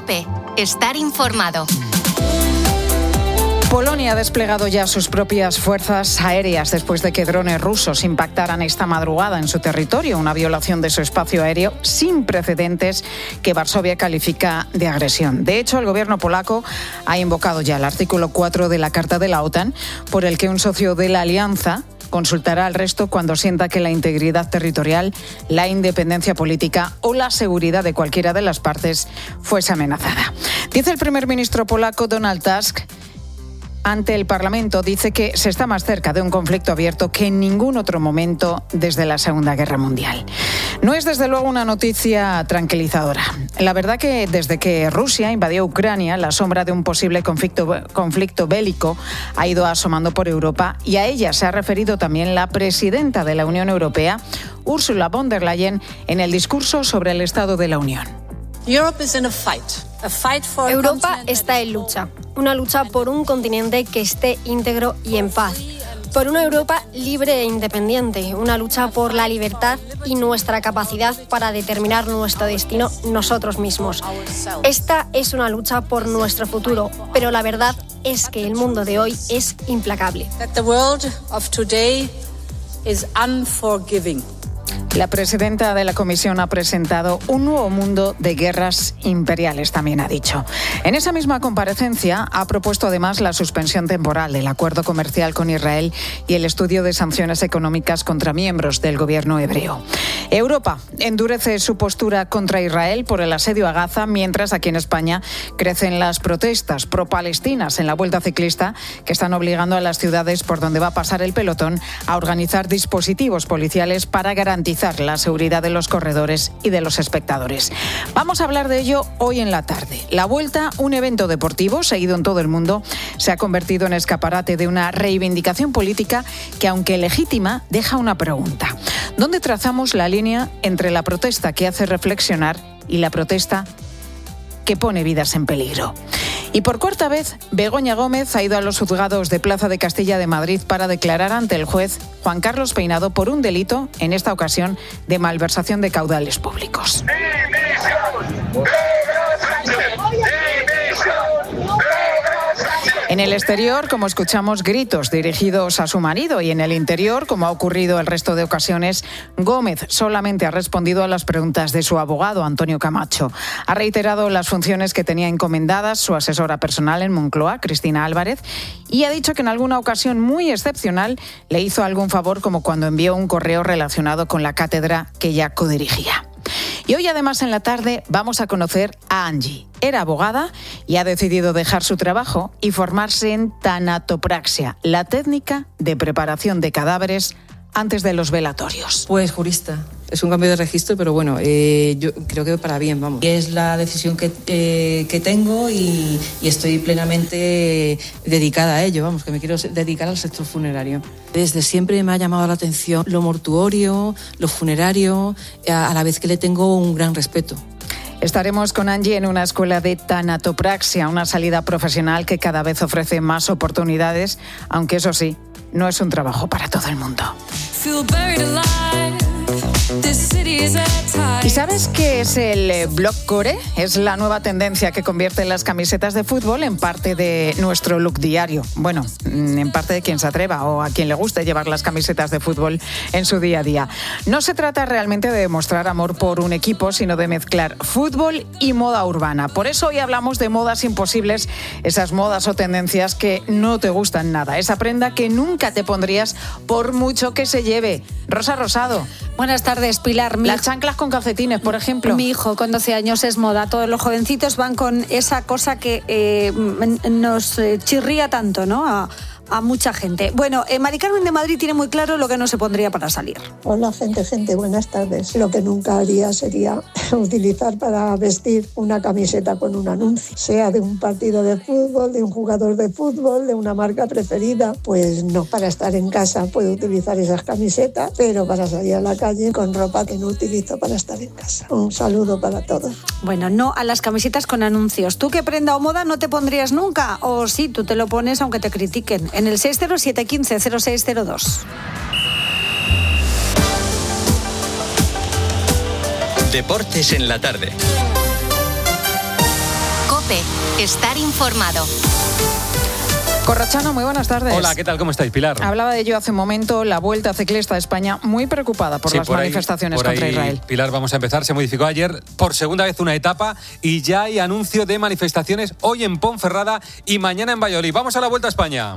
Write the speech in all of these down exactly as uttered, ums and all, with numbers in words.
COPE. Estar informado. Polonia ha desplegado ya sus propias fuerzas aéreas después de que drones rusos impactaran esta madrugada en su territorio, una violación de su espacio aéreo sin precedentes que Varsovia califica de agresión. De hecho, el gobierno polaco ha invocado ya el artículo cuatro de la Carta de la OTAN, por el que un socio de la alianza consultará al resto cuando sienta que la integridad territorial, la independencia política o la seguridad de cualquiera de las partes fuese amenazada. Dice el primer ministro polaco Donald Tusk ante el Parlamento, dice que se está más cerca de un conflicto abierto que en ningún otro momento desde la Segunda Guerra Mundial. No es desde luego una noticia tranquilizadora. La verdad que desde que Rusia invadió Ucrania, la sombra de un posible conflicto, conflicto bélico ha ido asomando por Europa, y a ella se ha referido también la presidenta de la Unión Europea, Ursula von der Leyen, en el discurso sobre el Estado de la Unión. Europa está en lucha, una lucha por un continente que esté íntegro y en paz, por una Europa libre e independiente, una lucha por la libertad y nuestra capacidad para determinar nuestro destino nosotros mismos. Esta es una lucha por nuestro futuro, pero la verdad es que el mundo de hoy es implacable. La presidenta de la Comisión ha presentado un nuevo mundo de guerras imperiales, también ha dicho. En esa misma comparecencia ha propuesto además la suspensión temporal del acuerdo comercial con Israel y el estudio de sanciones económicas contra miembros del gobierno hebreo. Europa endurece su postura contra Israel por el asedio a Gaza, mientras aquí en España crecen las protestas pro-palestinas en la Vuelta Ciclista, que están obligando a las ciudades por donde va a pasar el pelotón a organizar dispositivos policiales para garantizar la seguridad de los corredores y de los espectadores. Vamos a hablar de ello hoy en la tarde. La Vuelta, un evento deportivo seguido en todo el mundo, se ha convertido en escaparate de una reivindicación política que, aunque legítima, deja una pregunta. ¿Dónde trazamos la línea entre la protesta que hace reflexionar y la protesta que pone vidas en peligro? Y por cuarta vez, Begoña Gómez ha ido a los juzgados de Plaza de Castilla de Madrid para declarar ante el juez Juan Carlos Peinado por un delito, en esta ocasión, de malversación de caudales públicos. En el exterior, como escuchamos, gritos dirigidos a su marido, y en el interior, como ha ocurrido el resto de ocasiones, Gómez solamente ha respondido a las preguntas de su abogado, Antonio Camacho. Ha reiterado las funciones que tenía encomendadas su asesora personal en Moncloa, Cristina Álvarez, y ha dicho que en alguna ocasión muy excepcional le hizo algún favor, como cuando envió un correo relacionado con la cátedra que ya codirigía. Y hoy, además, en la tarde vamos a conocer a Angie. Era abogada y ha decidido dejar su trabajo y formarse en tanatopraxia, la técnica de preparación de cadáveres antes de los velatorios. Pues jurista. Es un cambio de registro, pero bueno, eh, yo creo que para bien, vamos. Es la decisión que, eh, que tengo y, y estoy plenamente dedicada a ello, vamos, que me quiero dedicar al sector funerario. Desde siempre me ha llamado la atención lo mortuorio, lo funerario, a, a la vez que le tengo un gran respeto. Estaremos con Angie en una escuela de tanatopraxia, una salida profesional que cada vez ofrece más oportunidades, aunque eso sí, no es un trabajo para todo el mundo. ¿Y sabes qué es el blockcore? Es la nueva tendencia que convierte las camisetas de fútbol en parte de nuestro look diario. Bueno, en parte de quien se atreva o a quien le guste llevar las camisetas de fútbol en su día a día. No se trata realmente de demostrar amor por un equipo, sino de mezclar fútbol y moda urbana. Por eso hoy hablamos de modas imposibles, esas modas o tendencias que no te gustan nada. Esa prenda que nunca te pondrías por mucho que se lleve. Rosa Rosado. Buenas tardes, Pilar. Mi Las chanclas con calcetines, por ejemplo. Mi hijo con doce años es moda. Todos los jovencitos van con esa cosa que eh, nos eh, chirría tanto, ¿no? A, a mucha gente. Bueno, eh, Mari Carmen de Madrid tiene muy claro lo que no se pondría para salir. Hola, gente, gente, buenas tardes. Lo que nunca haría sería utilizar para vestir una camiseta con un anuncio, sea de un partido de fútbol, de un jugador de fútbol, de una marca preferida. Pues no, para estar en casa puedo utilizar esas camisetas, pero para salir a la calle con ropa que no utilizo para estar en casa. Un saludo para todos. Bueno, no a las camisetas con anuncios. ¿Tú qué prenda o moda no te pondrías nunca? O sí, tú te lo pones aunque te critiquen. En el seis cero siete uno cinco cero seis cero dos. Deportes en la tarde. COPE. Estar informado. Corrochano, muy buenas tardes. Hola, ¿qué tal? ¿Cómo estáis, Pilar? Hablaba de ello hace un momento la Vuelta Ciclista de España, muy preocupada por sí, las por manifestaciones ahí, por contra ahí, Israel. Pilar, vamos a empezar. Se modificó ayer por segunda vez una etapa y ya hay anuncio de manifestaciones hoy en Ponferrada y mañana en Valladolid. Vamos a la Vuelta a España.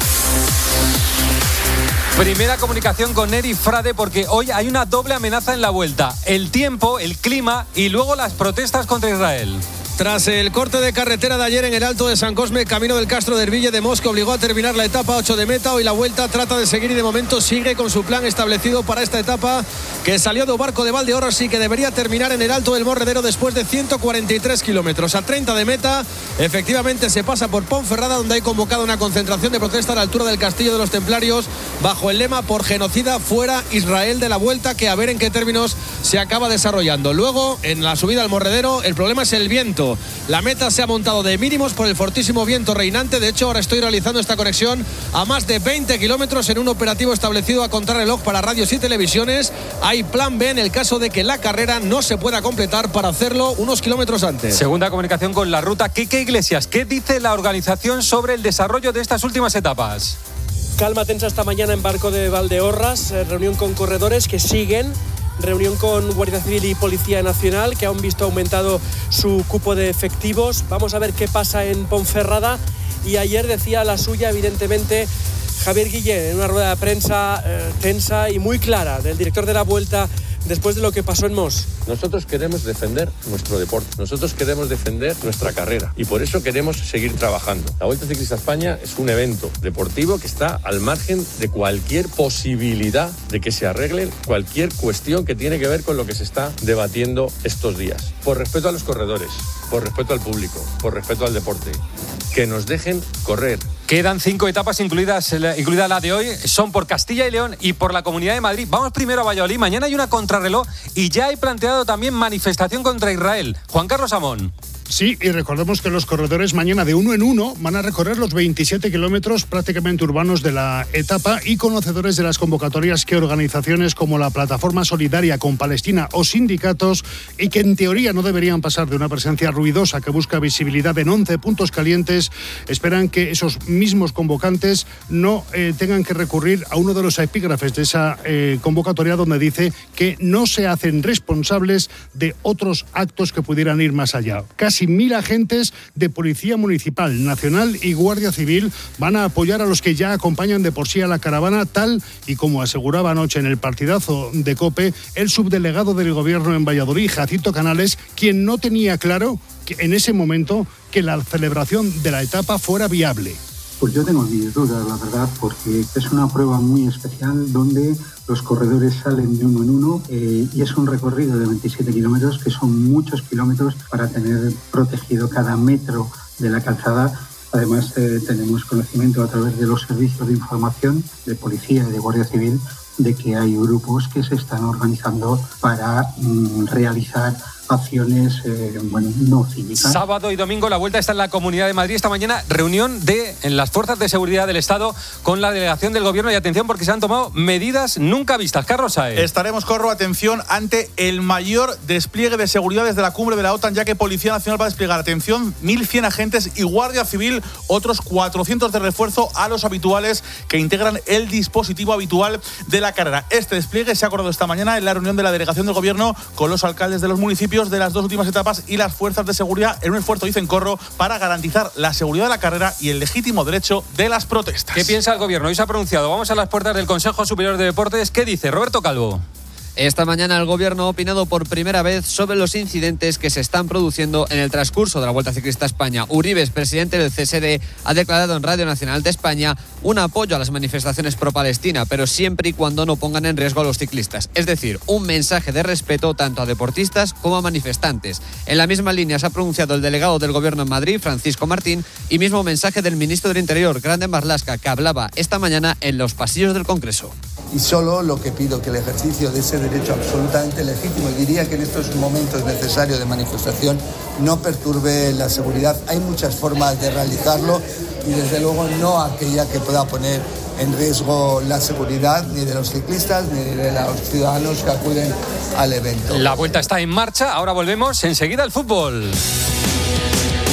Primera comunicación con Neri Frade porque hoy hay una doble amenaza en la Vuelta. El tiempo, el clima y luego las protestas contra Israel. Tras el corte de carretera de ayer en el Alto de San Cosme, camino del Castro de Herville de Mos, que obligó a terminar la etapa ocho de meta, hoy la Vuelta trata de seguir y de momento sigue con su plan establecido para esta etapa que salió de Barco de Valdeorras y que debería terminar en el Alto del Morredero después de ciento cuarenta y tres kilómetros. A treinta de meta, efectivamente se pasa por Ponferrada, donde hay convocado una concentración de protesta a la altura del Castillo de los Templarios bajo el lema por genocida fuera Israel de la Vuelta, que a ver en qué términos se acaba desarrollando. Luego, en la subida al Morredero, el problema es el viento. La meta se ha montado de mínimos por el fortísimo viento reinante. De hecho, ahora estoy realizando esta conexión a más de veinte kilómetros en un operativo establecido a contrarreloj para radios y televisiones. Hay plan B en el caso de que la carrera no se pueda completar para hacerlo unos kilómetros antes. Segunda comunicación con la ruta. Quique Iglesias, ¿qué dice la organización sobre el desarrollo de estas últimas etapas? Calma tensa esta mañana en Barco de Valdeorras, reunión con corredores que siguen. Reunión con Guardia Civil y Policía Nacional, que han visto aumentado su cupo de efectivos. Vamos a ver qué pasa en Ponferrada. Y ayer decía la suya, evidentemente, Javier Guillén, en una rueda de prensa eh, tensa y muy clara del director de la Vuelta después de lo que pasó en Mos. Nosotros queremos defender nuestro deporte, nosotros queremos defender nuestra carrera y por eso queremos seguir trabajando. La Vuelta Ciclista a España es un evento deportivo que está al margen de cualquier posibilidad de que se arregle cualquier cuestión que tiene que ver con lo que se está debatiendo estos días. Por respeto a los corredores, por respeto al público, por respeto al deporte, que nos dejen correr. Quedan cinco etapas, incluidas, incluida la de hoy, son por Castilla y León y por la Comunidad de Madrid. Vamos primero a Valladolid, mañana hay una contrarreloj y ya hay planteado también manifestación contra Israel. Juan Carlos Amón. Sí, y recordemos que los corredores mañana de uno en uno van a recorrer los veintisiete kilómetros prácticamente urbanos de la etapa y conocedores de las convocatorias que organizaciones como la Plataforma Solidaria con Palestina o sindicatos, y que en teoría no deberían pasar de una presencia ruidosa que busca visibilidad en once puntos calientes, esperan que esos mismos convocantes no eh, tengan que recurrir a uno de los epígrafes de esa eh, convocatoria donde dice que no se hacen responsables de otros actos que pudieran ir más allá. Casi mil agentes de Policía Municipal, Nacional y Guardia Civil van a apoyar a los que ya acompañan de por sí a la caravana, tal y como aseguraba anoche en el partidazo de COPE el subdelegado del Gobierno en Valladolid, Jacinto Canales, quien no tenía claro que en ese momento que la celebración de la etapa fuera viable. Pues yo tengo mis dudas, la verdad, porque es una prueba muy especial donde los corredores salen de uno en uno eh, y es un recorrido de veintisiete kilómetros, que son muchos kilómetros para tener protegido cada metro de la calzada. Además, eh, tenemos conocimiento a través de los servicios de información de policía y de Guardia Civil de que hay grupos que se están organizando para mm, realizar acciones eh, bueno, no cívicas. Sábado y domingo la Vuelta está en la Comunidad de Madrid. Esta mañana reunión de en las fuerzas de seguridad del Estado con la delegación del Gobierno, y atención porque se han tomado medidas nunca vistas. Carlos Saez. Estaremos, Corro, atención, ante el mayor despliegue de seguridad desde la cumbre de la OTAN, ya que Policía Nacional va a desplegar, atención, mil cien agentes y Guardia Civil otros cuatrocientos de refuerzo a los habituales que integran el dispositivo habitual de la carrera. Este despliegue se ha acordado esta mañana en la reunión de la delegación del Gobierno con los alcaldes de los municipios de las dos últimas etapas y las fuerzas de seguridad, en un esfuerzo, dicen, Corro, para garantizar la seguridad de la carrera y el legítimo derecho de las protestas. ¿Qué piensa el Gobierno? Hoy se ha pronunciado. Vamos a las puertas del Consejo Superior de Deportes. ¿Qué dice Roberto Calvo? Esta mañana el Gobierno ha opinado por primera vez sobre los incidentes que se están produciendo en el transcurso de la Vuelta Ciclista a España. Uribes, presidente del C S D, ha declarado en Radio Nacional de España un apoyo a las manifestaciones pro-Palestina, pero siempre y cuando no pongan en riesgo a los ciclistas. Es decir, un mensaje de respeto tanto a deportistas como a manifestantes. En la misma línea se ha pronunciado el delegado del Gobierno en Madrid, Francisco Martín, y mismo mensaje del ministro del Interior, Grande Marlaska, que hablaba esta mañana en los pasillos del Congreso. Y solo lo que pido, que el ejercicio de ese derecho absolutamente legítimo, y diría que en estos momentos necesarios de manifestación, no perturbe la seguridad. Hay muchas formas de realizarlo y desde luego no aquella que pueda poner en riesgo la seguridad ni de los ciclistas ni de los ciudadanos que acuden al evento. La Vuelta está en marcha, ahora volvemos enseguida al fútbol.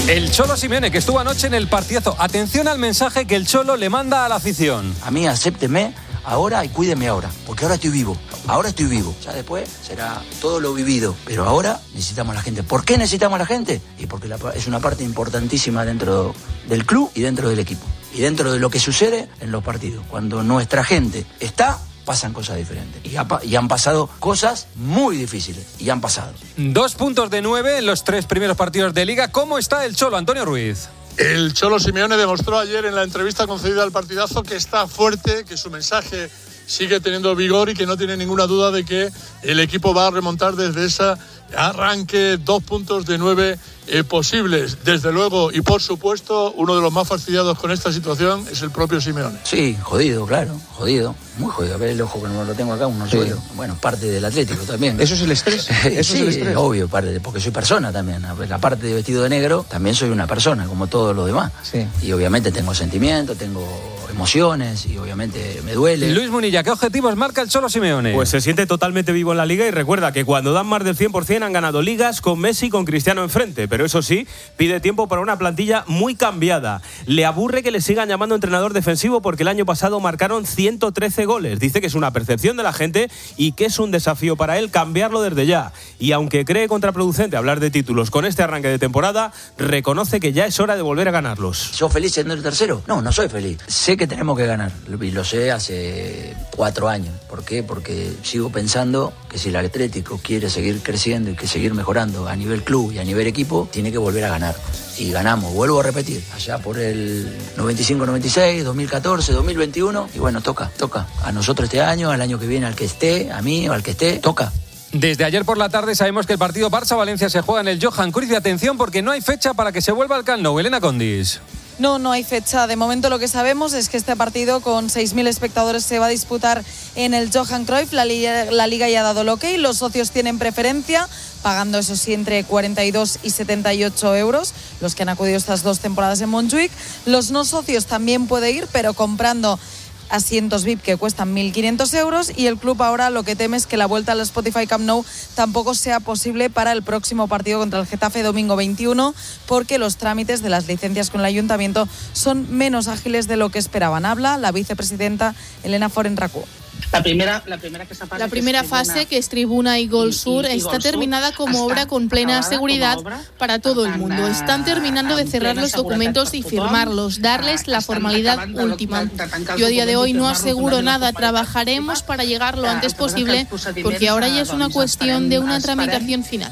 El Cholo Simeone, que estuvo anoche en el partidazo. Atención al mensaje que el Cholo le manda a la afición. A mí acépteme ahora y cuídeme ahora, porque ahora estoy vivo, ahora estoy vivo. Ya después será todo lo vivido, pero ahora necesitamos a la gente. ¿Por qué necesitamos a la gente? Y porque la, es una parte importantísima dentro del club y dentro del equipo. Y dentro de lo que sucede en los partidos. Cuando nuestra gente está, pasan cosas diferentes. Y, ha, y han pasado cosas muy difíciles. Y han pasado. Dos puntos de nueve en los tres primeros partidos de Liga. ¿Cómo está el Cholo, Antonio Ruiz? El Cholo Simeone demostró ayer en la entrevista concedida al partidazo que está fuerte, que su mensaje sigue teniendo vigor y que no tiene ninguna duda de que el equipo va a remontar desde ese arranque dos puntos de nueve eh, posibles. Desde luego y por supuesto, uno de los más fastidiados con esta situación es el propio Simeone. Sí, jodido, claro, jodido, muy jodido. A ver el ojo que no lo tengo acá, un suelo. Sí. Bueno, parte del Atlético también. ¿Eso es el estrés? ¿Eso sí, es el estrés? Obvio, parte, porque soy persona también. Aparte de vestido de negro, también soy una persona, como todos los demás. Sí. Y obviamente tengo sentimientos, tengo emociones y obviamente me duele. Luis Munilla, ¿qué objetivos marca el Cholo Simeone? Pues se siente totalmente vivo en la Liga y recuerda que cuando dan más del cien por ciento han ganado ligas con Messi y con Cristiano enfrente, pero eso sí, pide tiempo para una plantilla muy cambiada. Le aburre que le sigan llamando entrenador defensivo porque el año pasado marcaron ciento trece goles. Dice que es una percepción de la gente y que es un desafío para él cambiarlo desde ya. Y aunque cree contraproducente hablar de títulos con este arranque de temporada, reconoce que ya es hora de volver a ganarlos. ¿Sos feliz siendo el tercero? No, no soy feliz. Sé que tenemos que ganar y lo sé hace cuatro años. ¿Por qué? Porque sigo pensando que si el Atlético quiere seguir creciendo y que seguir mejorando a nivel club y a nivel equipo, tiene que volver a ganar. Y ganamos, vuelvo a repetir, allá por el noventa y cinco noventa y seis, dos mil catorce, dos mil veintiuno, y bueno, toca, toca. A nosotros este año, al año que viene, al que esté, a mí o al que esté, toca. Desde ayer por la tarde sabemos que el partido Barça-Valencia se juega en el Johan Cruyff. Y atención, porque no hay fecha para que se vuelva al Camp Nou. Elena Condis. No, no hay fecha. De momento lo que sabemos es que este partido con seis mil espectadores se va a disputar en el Johan Cruyff. La Liga, la Liga ya ha dado el ok. Los socios tienen preferencia, pagando eso sí entre cuarenta y dos y setenta y ocho euros, los que han acudido estas dos temporadas en Montjuic. Los no socios también pueden ir, pero comprando asientos V I P que cuestan mil quinientos euros, y el club ahora lo que teme es que la vuelta al Spotify Camp Nou tampoco sea posible para el próximo partido contra el Getafe domingo veintiuno, porque los trámites de las licencias con el ayuntamiento son menos ágiles de lo que esperaban. Habla la vicepresidenta Elena Forenracú. La primera, la primera, que fase, la primera que es tribuna, fase, que es Tribuna y Gol Sur, y, y, y está Gol terminada Sur, como obra con plena seguridad para todo el mundo. Están terminando de cerrar los documentos y firmarlos, darles la formalidad última. Yo a día de hoy no aseguro nada, trabajaremos para llegar lo antes posible, porque ahora ya es una cuestión de una tramitación final.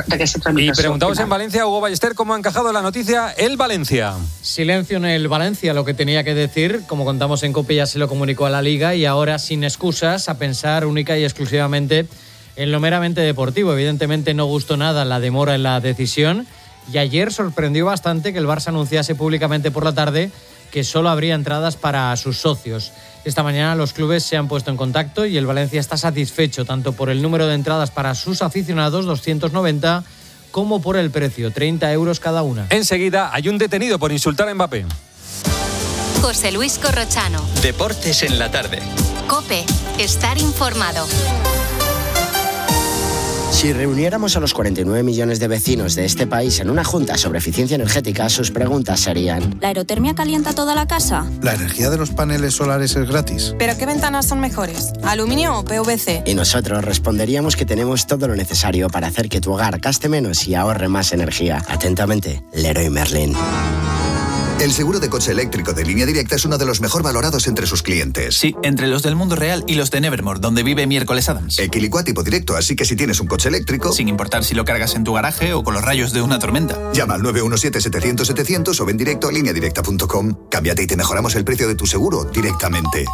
Y preguntamos en Valencia, Hugo Ballester, ¿cómo ha encajado la noticia el Valencia? Silencio en el Valencia, lo que tenía que decir, como contamos en COPE, ya se lo comunicó a la Liga y ahora sin excusas a pensar única y exclusivamente en lo meramente deportivo. Evidentemente no gustó nada la demora en la decisión y ayer sorprendió bastante que el Barça anunciase públicamente por la tarde que solo habría entradas para sus socios. Esta mañana los clubes se han puesto en contacto y el Valencia está satisfecho tanto por el número de entradas para sus aficionados, doscientos noventa, como por el precio, treinta euros cada una. Enseguida hay un detenido por insultar a Mbappé. José Luis Corrochano. Deportes en la tarde. COPE. Estar informado. Si reuniéramos a los cuarenta y nueve millones de vecinos de este país en una junta sobre eficiencia energética, sus preguntas serían: ¿la aerotermia calienta toda la casa? ¿La energía de los paneles solares es gratis? ¿Pero qué ventanas son mejores? ¿Aluminio o P V C? Y nosotros responderíamos que tenemos todo lo necesario para hacer que tu hogar gaste menos y ahorre más energía. Atentamente, Leroy Merlin. El seguro de coche eléctrico de Línea Directa es uno de los mejor valorados entre sus clientes. Sí, entre los del mundo real y los de Nevermore, donde vive Miércoles Adams. Equilicua tipo directo, así que si tienes un coche eléctrico... sin importar si lo cargas en tu garaje o con los rayos de una tormenta. Llama al nueve uno siete, setecientos, setecientos o ven directo a línea directa punto com. Cámbiate y te mejoramos el precio de tu seguro directamente.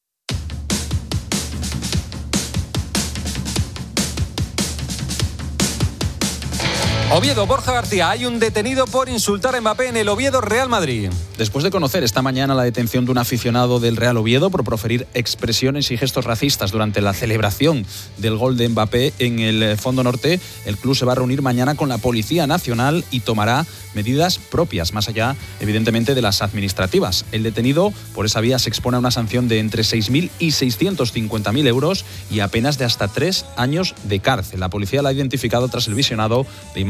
Oviedo, Borja García, hay un detenido por insultar a Mbappé en el Oviedo Real Madrid. Después de conocer esta mañana la detención de un aficionado del Real Oviedo por proferir expresiones y gestos racistas durante la celebración del gol de Mbappé en el Fondo Norte, el club se va a reunir mañana con la Policía Nacional y tomará medidas propias, más allá, evidentemente, de las administrativas. El detenido, por esa vía, se expone a una sanción de entre seis mil y seiscientos cincuenta mil euros y a penas de hasta tres años de cárcel. La policía la ha identificado tras el visionado de imágenes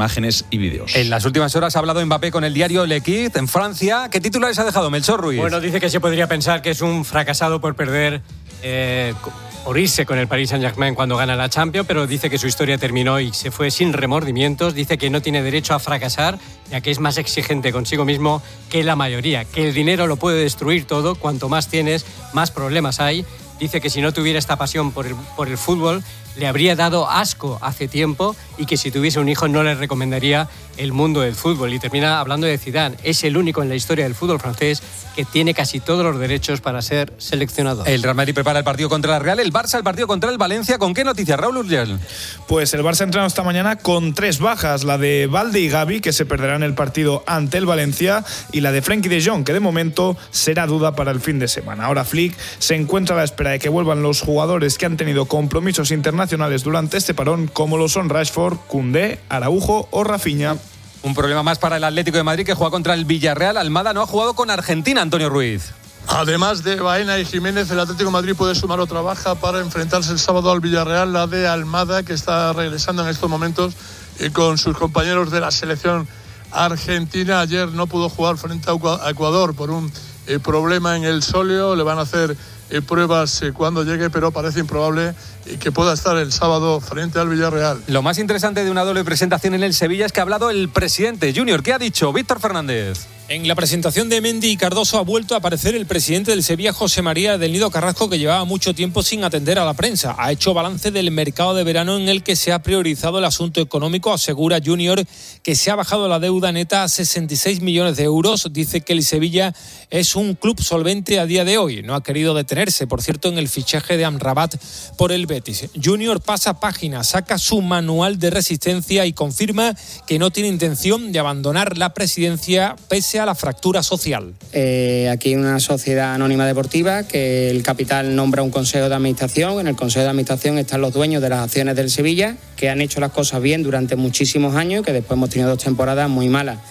imágenes y vídeos. En las últimas horas ha hablado Mbappé con el diario L'Équipe en Francia. ¿Qué titulares ha dejado Melchor Ruiz? Bueno, dice que se podría pensar que es un fracasado por perder, eh, por irse con el Paris Saint-Germain cuando gana la Champions, pero dice que su historia terminó y se fue sin remordimientos. Dice que no tiene derecho a fracasar, ya que es más exigente consigo mismo que la mayoría, que el dinero lo puede destruir todo, cuanto más tienes, más problemas hay. Dice que si no tuviera esta pasión por el, por el fútbol, le habría dado asco hace tiempo y que si tuviese un hijo no le recomendaría el mundo del fútbol. Y termina hablando de Zidane. Es el único en la historia del fútbol francés que tiene casi todos los derechos para ser seleccionador. El Real Madrid prepara el partido contra la Real, el Barça el partido contra el Valencia. ¿Con qué noticias, Raúl Urgel? Pues el Barça ha entrenado esta mañana con tres bajas, la de Valde y Gavi, que se perderán el partido ante el Valencia, y la de Frenkie de Jong, que de momento será duda para el fin de semana. Ahora Flick se encuentra a la espera de que vuelvan los jugadores que han tenido compromisos internacionales durante este parón, como lo son Rashford, Koundé, Araujo o Rafinha. Un problema más para el Atlético de Madrid, que juega contra el Villarreal. Almada no ha jugado con Argentina, Antonio Ruiz. Además de Baena y Jiménez, el Atlético de Madrid puede sumar otra baja para enfrentarse el sábado al Villarreal, la de Almada, que está regresando en estos momentos y con sus compañeros de la selección argentina. Ayer no pudo jugar frente a Ecuador por un eh, problema en el sóleo. Le van a hacer eh, pruebas eh, cuando llegue, pero parece improbable eh, que pueda estar el sábado frente al Villarreal. Lo más interesante de una doble presentación en el Sevilla es que ha hablado el presidente. Junior, ¿qué ha dicho Víctor Fernández? En la presentación de Mendy y Cardoso ha vuelto a aparecer el presidente del Sevilla, José María del Nido Carrasco, que llevaba mucho tiempo sin atender a la prensa. Ha hecho balance del mercado de verano en el que se ha priorizado el asunto económico. Asegura Junior que se ha bajado la deuda neta a sesenta y seis millones de euros. Dice que el Sevilla es un club solvente a día de hoy. No ha querido detenerse, por cierto, en el fichaje de Amrabat por el Betis. Junior pasa página, saca su manual de resistencia y confirma que no tiene intención de abandonar la presidencia pese a la fractura social. Eh, aquí en una sociedad anónima deportiva que el capital nombra un consejo de administración. En el consejo de administración están los dueños de las acciones del Sevilla, que han hecho las cosas bien durante muchísimos años y que después hemos tenido dos temporadas muy malas.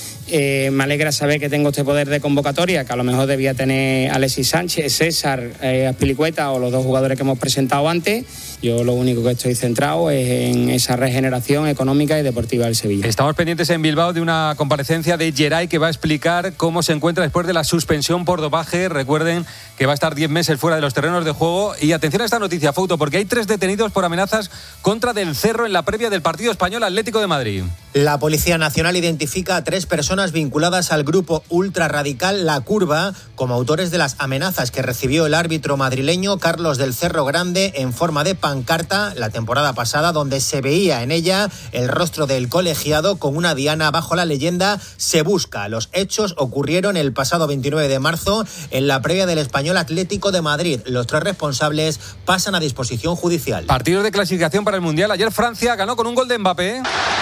Eh, me alegra saber que tengo este poder de convocatoria, que a lo mejor debía tener Alexis Sánchez, César, eh, Azpilicueta o los dos jugadores que hemos presentado antes. Yo lo único que estoy centrado es en esa regeneración económica y deportiva del Sevilla. Estamos pendientes en Bilbao de una comparecencia de Geray, que va a explicar cómo se encuentra después de la suspensión por dopaje. Recuerden que va a estar diez meses fuera de los terrenos de juego. Y atención a esta noticia, Fouto, porque hay tres detenidos por amenazas contra Del Cerro en la previa del partido español Atlético de Madrid. La Policía Nacional identifica a tres personas vinculadas al grupo ultrarradical La Curva como autores de las amenazas que recibió el árbitro madrileño Carlos Del Cerro Grande en forma de pancarta la temporada pasada, donde se veía en ella el rostro del colegiado con una diana bajo la leyenda "Se busca". Los hechos ocurrieron el pasado veintinueve de marzo en la previa del Español Atlético de Madrid. Los tres responsables pasan a disposición judicial. Partidos de clasificación para el Mundial. Ayer Francia ganó con un gol de Mbappé.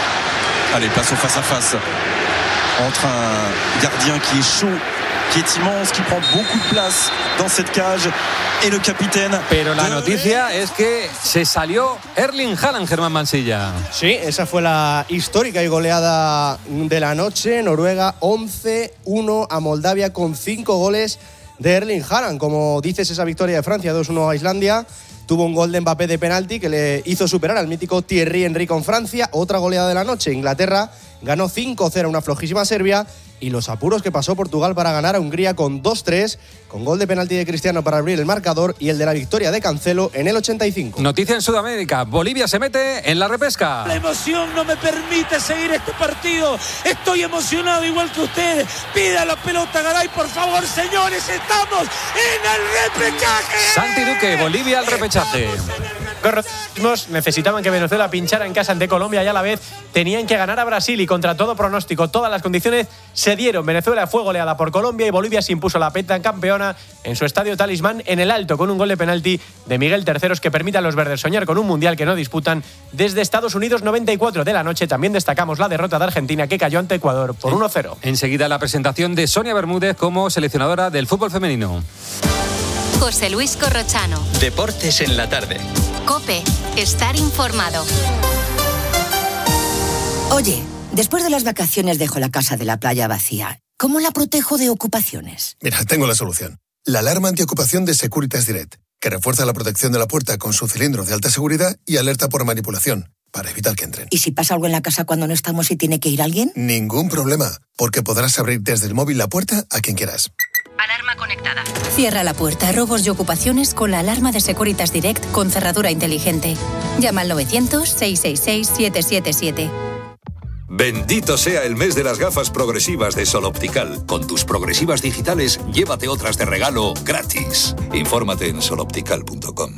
Allez, paso face à face entre un gardien qui est chaud, qui est immense, qui prend beaucoup de place dans cette cage, et le capitaine. Pero la noticia es que se salió Erling Haaland, Germán Mansilla. Sí, esa fue la histórica y goleada de la noche. Noruega once uno a Moldavia con cinco goles de Erling Haaland. Como dices, esa victoria de Francia dos uno a Islandia. Tuvo un gol de Mbappé de penalti que le hizo superar al mítico Thierry Henry con Francia. Otra goleada de la noche. Inglaterra ganó cinco cero a una flojísima Serbia. Y los apuros que pasó Portugal para ganar a Hungría con dos tres, con gol de penalti de Cristiano para abrir el marcador y el de la victoria de Cancelo en el ochenta y cinco. Noticia en Sudamérica. Bolivia se mete en la repesca. La emoción no me permite seguir este partido. Estoy emocionado igual que ustedes. Pida la pelota, Garay, por favor, señores. Estamos en el repechaje. Santi Duque, Bolivia al repechaje. Los necesitaban que Venezuela pinchara en casa ante Colombia y a la vez tenían que ganar a Brasil, y contra todo pronóstico, todas las condiciones se dieron. Venezuela fue goleada por Colombia y Bolivia se impuso la pentacampeona en su estadio Talismán en el Alto con un gol de penalti de Miguel Terceros que permite a los verdes soñar con un mundial que no disputan desde Estados Unidos. Noventa y cuatro de la noche. También destacamos la derrota de Argentina, que cayó ante Ecuador por uno cero. Enseguida la presentación de Sonia Bermúdez como seleccionadora del fútbol femenino. José Luis Corrochano. Deportes en la tarde. COPE. Estar informado. Oye, después de las vacaciones dejo la casa de la playa vacía. ¿Cómo la protejo de ocupaciones? Mira, tengo la solución. La alarma antiocupación de Securitas Direct, que refuerza la protección de la puerta con su cilindro de alta seguridad y alerta por manipulación. para evitar que entren. ¿Y si pasa algo en la casa cuando no estamos y tiene que ir alguien? Ningún problema, porque podrás abrir desde el móvil la puerta a quien quieras. Alarma conectada. Cierra la puerta a robos y ocupaciones con la alarma de Securitas Direct con cerradura inteligente. Llama al novecientos, seiscientos sesenta y seis, setecientos setenta y siete. Bendito sea el mes de las gafas progresivas de Sol Optical. Con tus progresivas digitales, llévate otras de regalo gratis. Infórmate en sol optical punto com.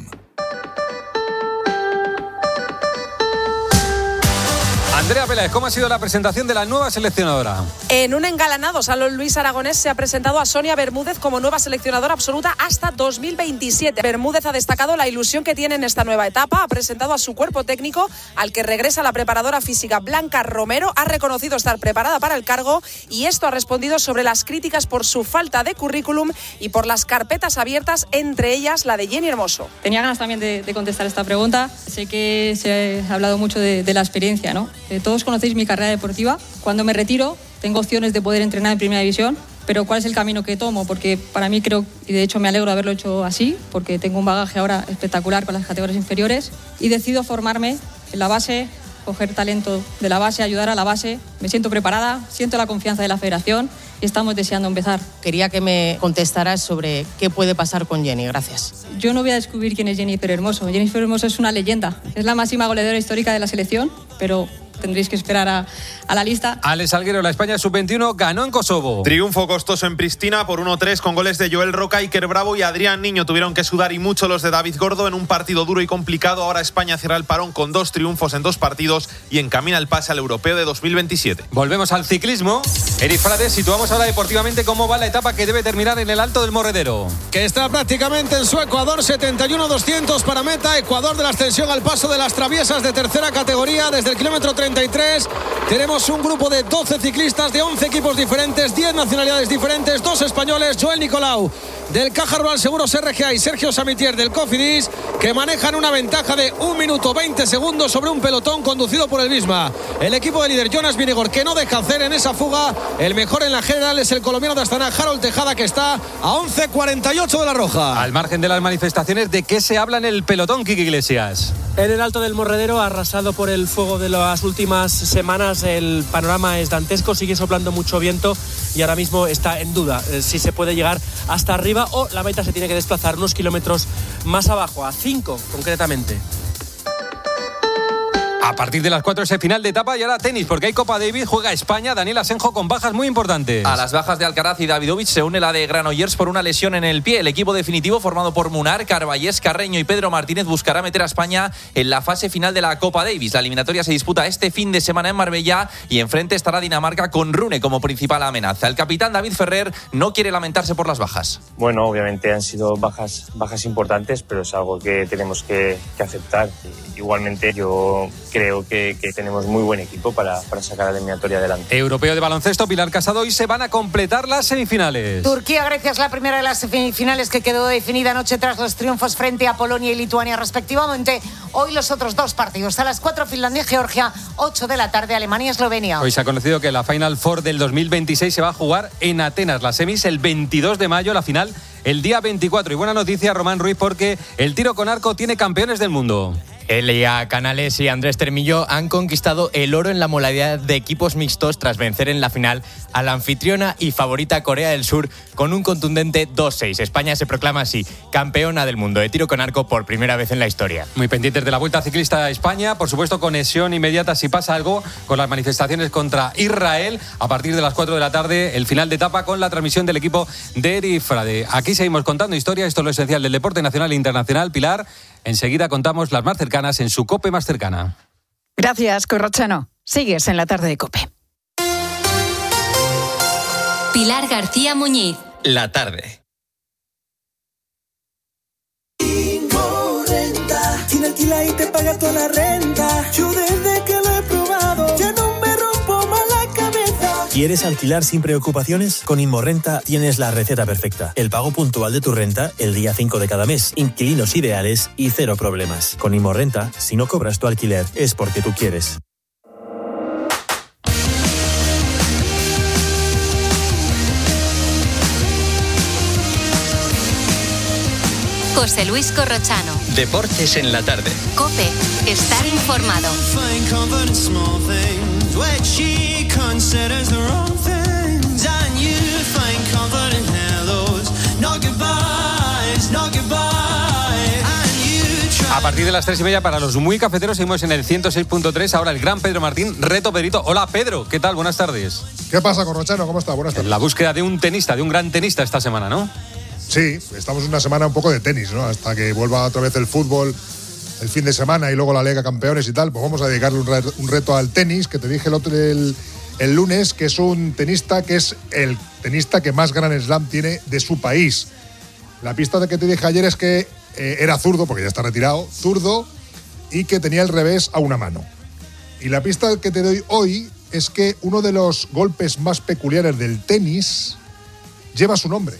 Andrea Peláez, ¿cómo ha sido la presentación de la nueva seleccionadora? En un engalanado salón, Luis Aragonés se ha presentado a Sonia Bermúdez como nueva seleccionadora absoluta hasta dos mil veintisiete. Bermúdez ha destacado la ilusión que tiene en esta nueva etapa, ha presentado a su cuerpo técnico, al que regresa la preparadora física Blanca Romero, ha reconocido estar preparada para el cargo y esto ha respondido sobre las críticas por su falta de currículum y por las carpetas abiertas, entre ellas la de Jenny Hermoso. Tenía ganas también de, de contestar esta pregunta. Sé que se ha hablado mucho de, de la experiencia, ¿no? Eh, todos conocéis mi carrera deportiva. Cuando me retiro, tengo opciones de poder entrenar en primera división, pero ¿cuál es el camino que tomo? Porque para mí creo, y de hecho me alegro de haberlo hecho así, porque tengo un bagaje ahora espectacular con las categorías inferiores y decido formarme en la base, coger talento de la base, ayudar a la base. Me siento preparada, siento la confianza de la federación y estamos deseando empezar. Quería que me contestaras sobre qué puede pasar con Jenny. Gracias. Yo no voy a descubrir quién es Jennifer Hermoso. Jennifer Hermoso es una leyenda. Es la máxima goleadora histórica de la selección, pero tendréis que esperar a, a la lista. Alex Salguero, la España sub veintiuno ganó en Kosovo. Triunfo costoso en Pristina por uno tres con goles de Joel Roca, Iker Bravo y Adrián Niño. Tuvieron que sudar y mucho los de David Gordo en un partido duro y complicado. Ahora España cierra el parón con dos triunfos en dos partidos y encamina el pase al europeo de dos mil veintisiete. Volvemos al ciclismo. Eri Frades, situamos ahora deportivamente cómo va la etapa que debe terminar en el Alto del Morredero. Que está prácticamente en su Ecuador, setenta y uno doscientos para meta. Ecuador de la ascensión al paso de las traviesas de tercera categoría desde el kilómetro treinta y tres. Tenemos un grupo de doce ciclistas de once equipos diferentes, diez nacionalidades diferentes, dos españoles, Joel Nicolau del Caja Rural Seguros R G A y Sergio Samitier del Cofidis, que manejan una ventaja de un minuto veinte segundos sobre un pelotón conducido por el Visma. El equipo de líder Jonas Vingegaard, que no deja hacer en esa fuga. El mejor en la general es el colombiano de Astana, Harold Tejada, que está a once cuarenta y ocho de la Roja. Al margen de las manifestaciones, ¿de qué se habla en el pelotón, Quique Iglesias? En el Alto del Morredero, arrasado por el fuego de las últimas semanas, el panorama es dantesco, sigue soplando mucho viento y ahora mismo está en duda eh, si se puede llegar hasta arriba o la meta se tiene que desplazar unos kilómetros más abajo, a cinco concretamente. A partir de las cuatro ese final de etapa y ahora tenis, porque hay Copa Davis, juega España, Daniel Asenjo con bajas muy importantes. A las bajas de Alcaraz y Davidovich se une la de Granollers por una lesión en el pie. El equipo definitivo formado por Munar, Carballés, Carreño y Pedro Martínez buscará meter a España en la fase final de la Copa Davis. La eliminatoria se disputa este fin de semana en Marbella y enfrente estará Dinamarca con Rune como principal amenaza. El capitán David Ferrer no quiere lamentarse por las bajas. Bueno, obviamente han sido bajas, bajas importantes, pero es algo que tenemos que, que aceptar. Igualmente yo creo que, que tenemos muy buen equipo para, para sacar a la eliminatoria adelante. Europeo de baloncesto, Pilar Casado, hoy se van a completar las semifinales. Turquía-Grecia es la primera de las semifinales que quedó definida anoche tras los triunfos frente a Polonia y Lituania respectivamente. Hoy los otros dos partidos. A las cuatro Finlandia y Georgia, ocho de la tarde Alemania-Eslovenia. Hoy se ha conocido que la Final Four del dos mil veintiséis se va a jugar en Atenas. Las semis el veintidós de mayo, la final el día veinticuatro. Y buena noticia, Román Ruiz, porque el tiro con arco tiene campeones del mundo. Elia Canales y Andrés Termillo han conquistado el oro en la modalidad de equipos mixtos tras vencer en la final a la anfitriona y favorita Corea del Sur con un contundente dos seis. España se proclama así campeona del mundo de tiro con arco por primera vez en la historia. Muy pendientes de la Vuelta Ciclista a España, por supuesto conexión inmediata si pasa algo con las manifestaciones contra Israel a partir de las cuatro de la tarde, el final de etapa con la transmisión del equipo de Eri Frade. Aquí seguimos contando historia, esto es lo esencial del deporte nacional e internacional. Pilar, enseguida contamos las más cercanas en su COPE más cercana. Gracias, Corrochano. Sigues en la tarde de COPE. Pilar García Muñiz. La tarde. Tiene alquila y te paga toda la renta. Yo desde que lo he probado ya no me rompo más la cabeza. ¿Quieres alquilar sin preocupaciones? Con Inmorrenta tienes la receta perfecta. El pago puntual de tu renta el día cinco de cada mes. Inquilinos ideales y cero problemas. Con Inmorrenta, si no cobras tu alquiler, es porque tú quieres. José Luis Corrochano. Deportes en la tarde. COPE. Estar informado. A partir de las tres y media, para los muy cafeteros, seguimos en el ciento seis punto tres. Ahora el gran Pedro Martín, reto Pedrito. Hola Pedro, ¿qué tal? Buenas tardes. ¿Qué pasa, Corrochano? ¿Cómo está? Buenas tardes. En la búsqueda de un tenista, de un gran tenista esta semana, ¿no? Sí, estamos en una semana un poco de tenis, ¿no? Hasta que vuelva otra vez el fútbol el fin de semana y luego la Liga Campeones y tal, pues vamos a dedicarle un reto, un reto al tenis, que te dije el, otro, el, el lunes, que es un tenista que es el tenista que más Grand Slam tiene de su país. La pista de que te dije ayer es que eh, era zurdo, porque ya está retirado, zurdo, y que tenía el revés a una mano. Y la pista que te doy hoy es que uno de los golpes más peculiares del tenis lleva su nombre.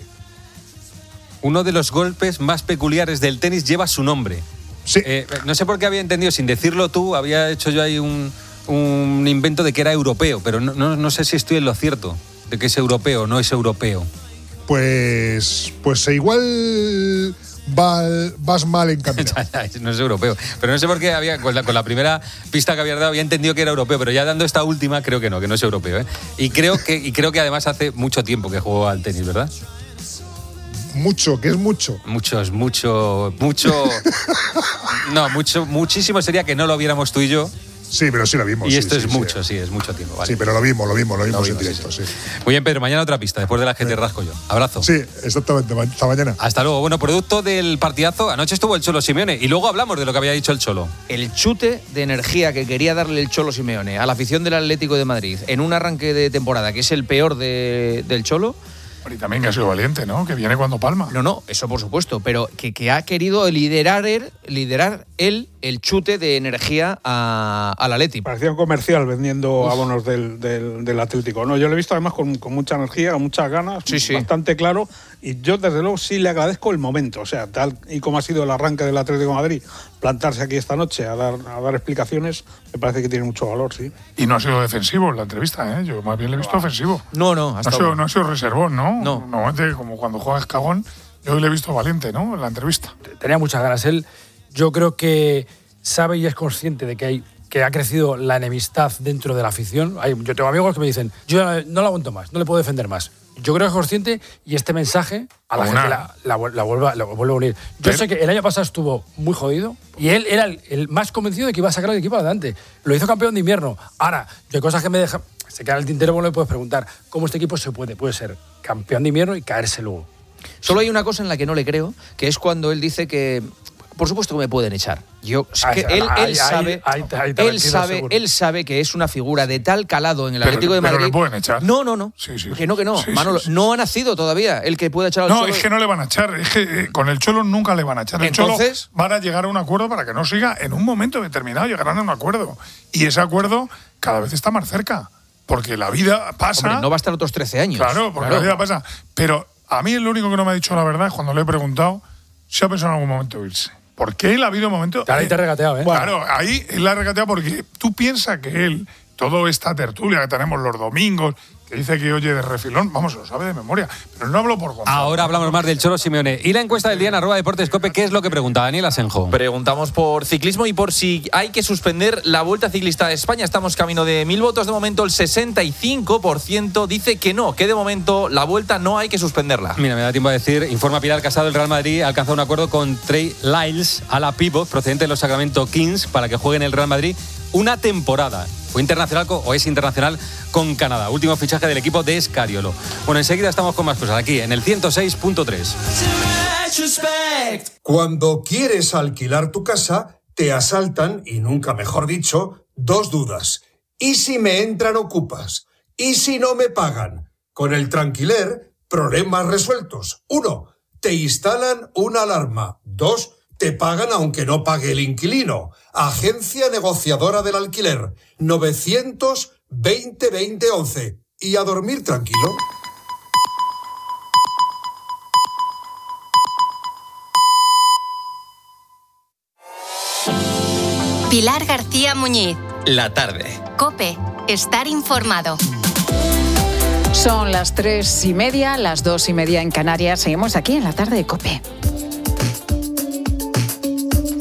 Uno de los golpes más peculiares del tenis lleva su nombre. Sí. Eh, no sé por qué había entendido, sin decirlo tú, había hecho yo ahí un, un invento de que era europeo, pero no, no, no sé si estoy en lo cierto, de que es europeo o no es europeo. Pues, pues igual va, vas mal encaminado. No es europeo. Pero no sé por qué había, con la, con la primera pista que había dado, había entendido que era europeo, pero ya dando esta última, creo que no, que no es europeo, ¿eh? Y creo que, y creo que además hace mucho tiempo que juego al tenis, ¿verdad? Mucho, que es mucho. Mucho, es mucho, mucho. No, mucho, muchísimo sería que no lo viéramos tú y yo. Sí, pero sí lo vimos. Y sí, esto sí, es sí. mucho, sí, es mucho tiempo. Vale. Sí, pero lo vimos, lo vimos, lo vimos, lo vimos en directo, sí, sí. sí. Muy bien, Pedro, mañana otra pista, después de la que te rasco yo. Abrazo. Sí, exactamente, hasta mañana. Hasta luego. Bueno, producto del partidazo, anoche estuvo el Cholo Simeone y luego hablamos de lo que había dicho el Cholo. El chute de energía que quería darle el Cholo Simeone a la afición del Atlético de Madrid en un arranque de temporada que es el peor de, del Cholo. Y también que ha sido valiente, ¿no? Que viene cuando palma. No, no, eso por supuesto, pero que, que ha querido liderar él, liderar él el chute de energía a, al Atleti. Parecía un comercial vendiendo Uf. abonos del, del, del Atlético. No, yo lo he visto además con, con mucha energía, con muchas ganas, sí, sí. bastante claro. Y yo desde luego sí le agradezco el momento, o sea, tal y como ha sido el arranque del Atlético de Madrid, plantarse aquí esta noche a dar, a dar explicaciones, me parece que tiene mucho valor, sí. Y no ha sido defensivo en la entrevista, ¿eh? Yo más bien le he visto ofensivo. No, no, hasta no, ha sido, no ha sido reservón, ¿no? No. Normalmente, como cuando juegas cagón, yo le he visto valiente, ¿no? En la entrevista. Tenía muchas ganas. Él, yo creo que sabe y es consciente de que hay que ha crecido la enemistad dentro de la afición. Hay, yo tengo amigos que me dicen, yo no la aguanto más, no le puedo defender más. Yo creo que es consciente y este mensaje a la Una. gente la, la, la, vuelve, la vuelve a unir. Yo Pero... sé que el año pasado estuvo muy jodido y él era el, el más convencido de que iba a sacar al equipo adelante. Lo hizo campeón de invierno. Ahora, yo hay cosas que me dejan... Se queda en el tintero, bueno, le puedes preguntar cómo este equipo se puede, puede ser campeón de invierno y caerse luego. Solo hay una cosa en la que no le creo, que es cuando él dice que... Por supuesto que me pueden echar. Yo es que él, él sabe, ahí, ahí, ahí él sabe, él sabe que es una figura de tal calado en el pero, Atlético de Madrid. Pero le pueden echar. No, no, no. Sí, sí, que no, que no. Sí, Manolo, sí, sí. no ha nacido todavía el que pueda echar al No, Cholo. es que no le van a echar. Es que eh, con el Cholo nunca le van a echar. El Entonces, Cholo van a llegar a un acuerdo para que no siga. En un momento determinado llegarán a un acuerdo. Y ese acuerdo cada vez está más cerca. Porque la vida pasa. Hombre, no va a estar otros trece años. Claro, porque claro. la vida pasa. Pero a mí lo único que no me ha dicho la verdad es cuando le he preguntado si ha pensado en algún momento irse. Porque él ha habido momentos. Ahí te ha regateado, ¿eh? Claro, ahí él la ha regateado porque tú piensas que él, toda esta tertulia que tenemos los domingos, que dice que oye de refilón, vamos, lo sabe de memoria, pero no hablo por contar. Ahora hablamos más del Cholo Simeone. Y la encuesta del día en arroba Deportes Cope, ¿qué es lo que pregunta Daniel Asenjo? Preguntamos por ciclismo y por si hay que suspender la Vuelta Ciclista de España. Estamos camino de mil votos. De momento el sesenta y cinco por ciento dice que no, que de momento la Vuelta no hay que suspenderla. Mira, me da tiempo a decir, informa Pilar Casado, el Real Madrid ha alcanzado un acuerdo con Trey Lyles a la pivot procedente de los Sacramento Kings para que juegue en el Real Madrid una temporada. Fue internacional o es internacional con Canadá. Último fichaje del equipo de Escariolo. Bueno, enseguida estamos con más cosas aquí en el ciento seis punto tres. Cuando quieres alquilar tu casa, te asaltan, y nunca mejor dicho, dos dudas. ¿Y si me entran ocupas? ¿Y si no me pagan? Con el Tranquiler, problemas resueltos. Uno, te instalan una alarma. Dos, te pagan aunque no pague el inquilino. Agencia negociadora del alquiler. novecientos veinte veinte once. Y a dormir tranquilo. Pilar García Muñiz. La tarde. COPE. Estar informado. Son las tres y media, las dos y media en Canarias. Seguimos aquí en la tarde de COPE.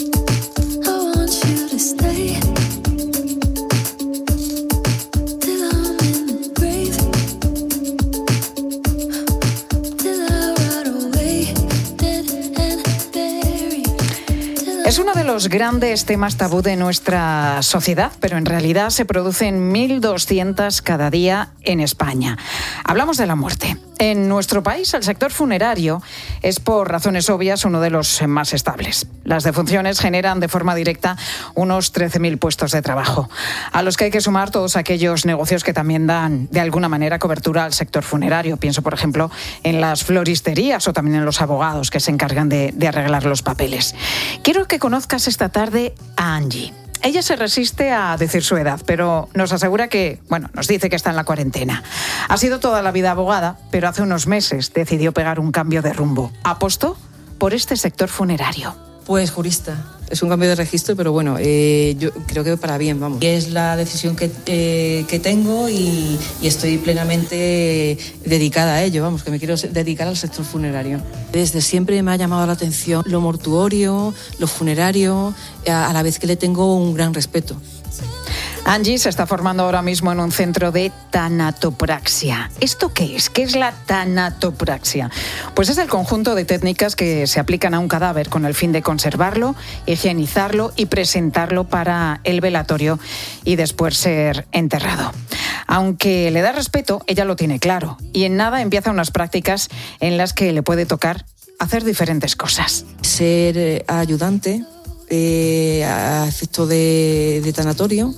Es uno de los grandes temas tabú de nuestra sociedad, pero en realidad se producen mil doscientas cada día en España. Hablamos de la muerte. En nuestro país, el sector funerario es, por razones obvias, uno de los más estables. Las defunciones generan de forma directa unos trece mil puestos de trabajo, a los que hay que sumar todos aquellos negocios que también dan, de alguna manera, cobertura al sector funerario. Pienso, por ejemplo, en las floristerías o también en los abogados que se encargan de, de arreglar los papeles. Quiero que conozcas esta tarde a Angie. Ella se resiste a decir su edad, pero nos asegura que, bueno, nos dice que está en la cuarentena. Ha sido toda la vida abogada, pero hace unos meses decidió pegar un cambio de rumbo. Apostó por este sector funerario. Pues jurista. Es un cambio de registro, pero bueno, eh, yo creo que para bien, vamos. Es la decisión que, eh, que tengo y, y estoy plenamente dedicada a ello, vamos, que me quiero dedicar al sector funerario. Desde siempre me ha llamado la atención lo mortuorio, lo funerario, a, a la vez que le tengo un gran respeto. Angie se está formando ahora mismo en un centro de tanatopraxia. ¿Esto qué es? ¿Qué es la tanatopraxia? Pues es el conjunto de técnicas que se aplican a un cadáver con el fin de conservarlo, higienizarlo y presentarlo para el velatorio y después ser enterrado. Aunque le da respeto, ella lo tiene claro y en nada empieza unas prácticas en las que le puede tocar hacer diferentes cosas. Ser eh, ayudante eh, a efecto de, de tanatorio.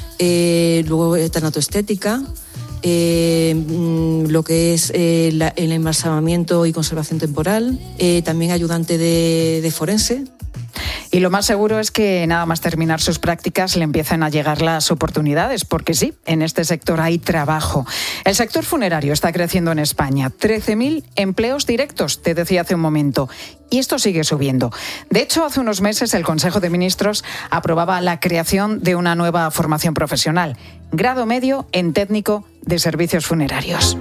Eh, luego tanatoestética, eh, lo que es eh, la, el embalsamamiento y conservación temporal, eh, también ayudante de, de forense. Y lo más seguro es que nada más terminar sus prácticas le empiezan a llegar las oportunidades, porque sí, en este sector hay trabajo. El sector funerario está creciendo en España. trece mil empleos directos, te decía hace un momento. Y esto sigue subiendo. De hecho, hace unos meses el Consejo de Ministros aprobaba la creación de una nueva formación profesional, grado medio en técnico de servicios funerarios.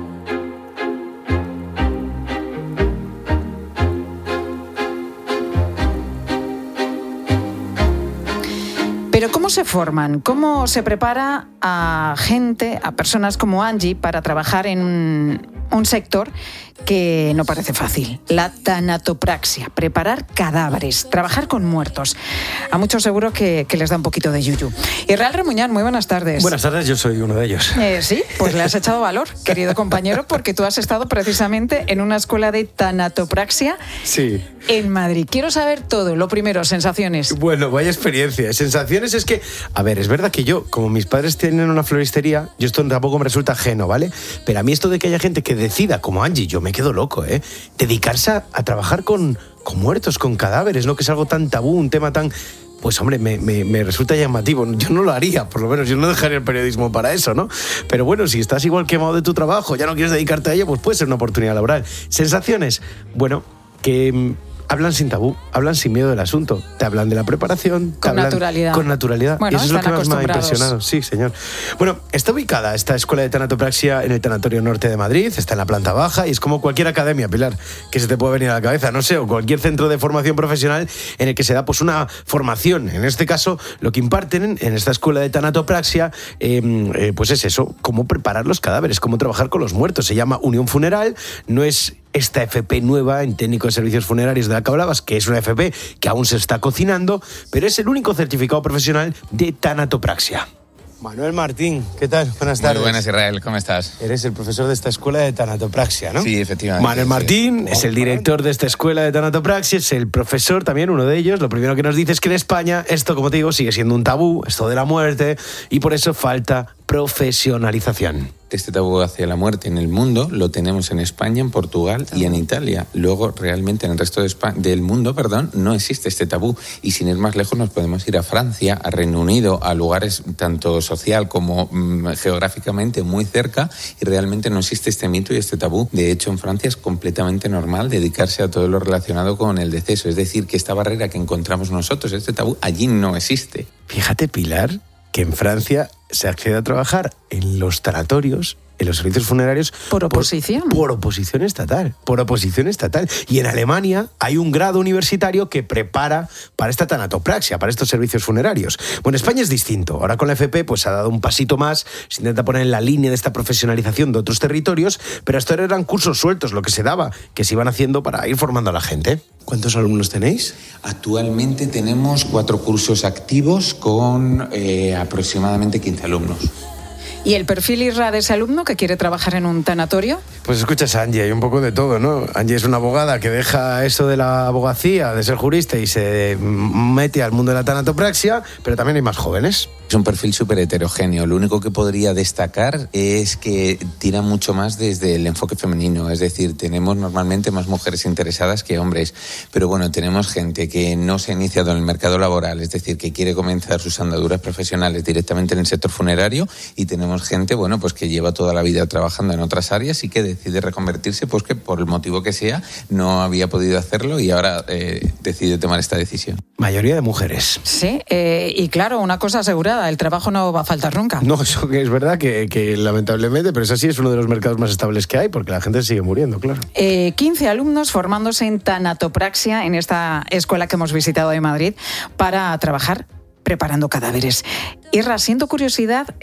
Pero ¿cómo se forman? ¿Cómo se prepara a gente, a personas como Angie, para trabajar en un, un sector que no parece fácil? La tanatopraxia, preparar cadáveres, trabajar con muertos. A muchos seguro que, que les da un poquito de yuyu. Israel Remuñán, muy buenas tardes. Buenas tardes, yo soy uno de ellos. Eh, sí, pues le has echado valor, querido compañero, porque tú has estado precisamente en una escuela de tanatopraxia. Sí. En Madrid. Quiero saber todo. Lo primero, sensaciones. Bueno, vaya experiencia. Sensaciones es que, a ver, es verdad que yo, como mis padres tienen una floristería, yo esto tampoco me resulta ajeno, ¿vale? Pero a mí esto de que haya gente que decida, como Angie, yo me quedo loco, ¿eh? Dedicarse a, a trabajar con, con muertos, con cadáveres, ¿no? Que es algo tan tabú, un tema tan... Pues hombre, me, me, me resulta llamativo. Yo no lo haría, por lo menos. Yo no dejaría el periodismo para eso, ¿no? Pero bueno, si estás igual quemado de tu trabajo, ya no quieres dedicarte a ello, pues puede ser una oportunidad laboral. Sensaciones, bueno, que... Hablan sin tabú, hablan sin miedo del asunto. Te hablan de la preparación. Te Con hablan naturalidad. Con naturalidad. Bueno, y eso es lo que más me ha acostumbrados. impresionado. Sí, señor. Bueno, está ubicada esta escuela de tanatopraxia en el Tanatorio Norte de Madrid, está en la planta baja y es como cualquier academia, Pilar, que se te puede venir a la cabeza, no sé, o cualquier centro de formación profesional en el que se da pues una formación. En este caso, lo que imparten en esta escuela de tanatopraxia, eh, eh, pues es eso, cómo preparar los cadáveres, cómo trabajar con los muertos. Se llama Unión Funeral, no es esta F P nueva en técnico de servicios funerarios de la que hablabas, que es una F P que aún se está cocinando, pero es el único certificado profesional de tanatopraxia. Manuel Martín, ¿qué tal? Buenas tardes. Muy buenas, Israel, ¿cómo estás? Eres el profesor de esta escuela de tanatopraxia, ¿no? Sí, efectivamente. Manuel Martín sí. Es el director de esta escuela de tanatopraxia, es el profesor también, uno de ellos. Lo primero que nos dice es que en España esto, como te digo, sigue siendo un tabú, esto de la muerte, y por eso falta profesionalización. Este tabú hacia la muerte en el mundo lo tenemos en España, en Portugal y en Italia. Luego, realmente, en el resto de España, del mundo, perdón, no existe este tabú. Y sin ir más lejos, nos podemos ir a Francia, a Reino Unido, a lugares tanto social como mmm, geográficamente muy cerca, y realmente no existe este mito y este tabú. De hecho, en Francia es completamente normal dedicarse a todo lo relacionado con el deceso. Es decir, que esta barrera que encontramos nosotros, este tabú, allí no existe. Fíjate, Pilar, que en Francia se accede a trabajar en los tanatorios en los servicios funerarios. ¿Por oposición? Por, por oposición estatal. Por oposición estatal. Y en Alemania hay un grado universitario que prepara para esta tanatopraxia, para estos servicios funerarios. Bueno, España es distinto. Ahora con la F P pues ha dado un pasito más, se intenta poner en la línea de esta profesionalización de otros territorios, pero hasta ahora eran cursos sueltos, lo que se daba, que se iban haciendo para ir formando a la gente. ¿Cuántos alumnos tenéis? Actualmente tenemos cuatro cursos activos con eh, aproximadamente quince alumnos. ¿Y el perfil Irra de ese alumno que quiere trabajar en un tanatorio? Pues escuchas a Angie, hay un poco de todo, ¿no? Angie es una abogada que deja eso de la abogacía, de ser jurista, y se mete al mundo de la tanatopraxia, pero también hay más jóvenes. Es un perfil súper heterogéneo. Lo único que podría destacar es que tira mucho más desde el enfoque femenino. Es decir, tenemos normalmente más mujeres interesadas que hombres. Pero bueno, tenemos gente que no se ha iniciado en el mercado laboral, es decir, que quiere comenzar sus andaduras profesionales directamente en el sector funerario, y tenemos gente, bueno, pues que lleva toda la vida trabajando en otras áreas y que decide reconvertirse, pues que por el motivo que sea no había podido hacerlo y ahora eh, decide tomar esta decisión. Mayoría de mujeres. Sí, eh, y claro, una cosa asegurada, el trabajo no va a faltar nunca. No, eso que es verdad que, que lamentablemente, pero eso sí es uno de los mercados más estables que hay, porque la gente sigue muriendo, claro. Eh, quince alumnos formándose en tanatopraxia en esta escuela que hemos visitado de Madrid para trabajar preparando cadáveres. Irra, siento curiosidad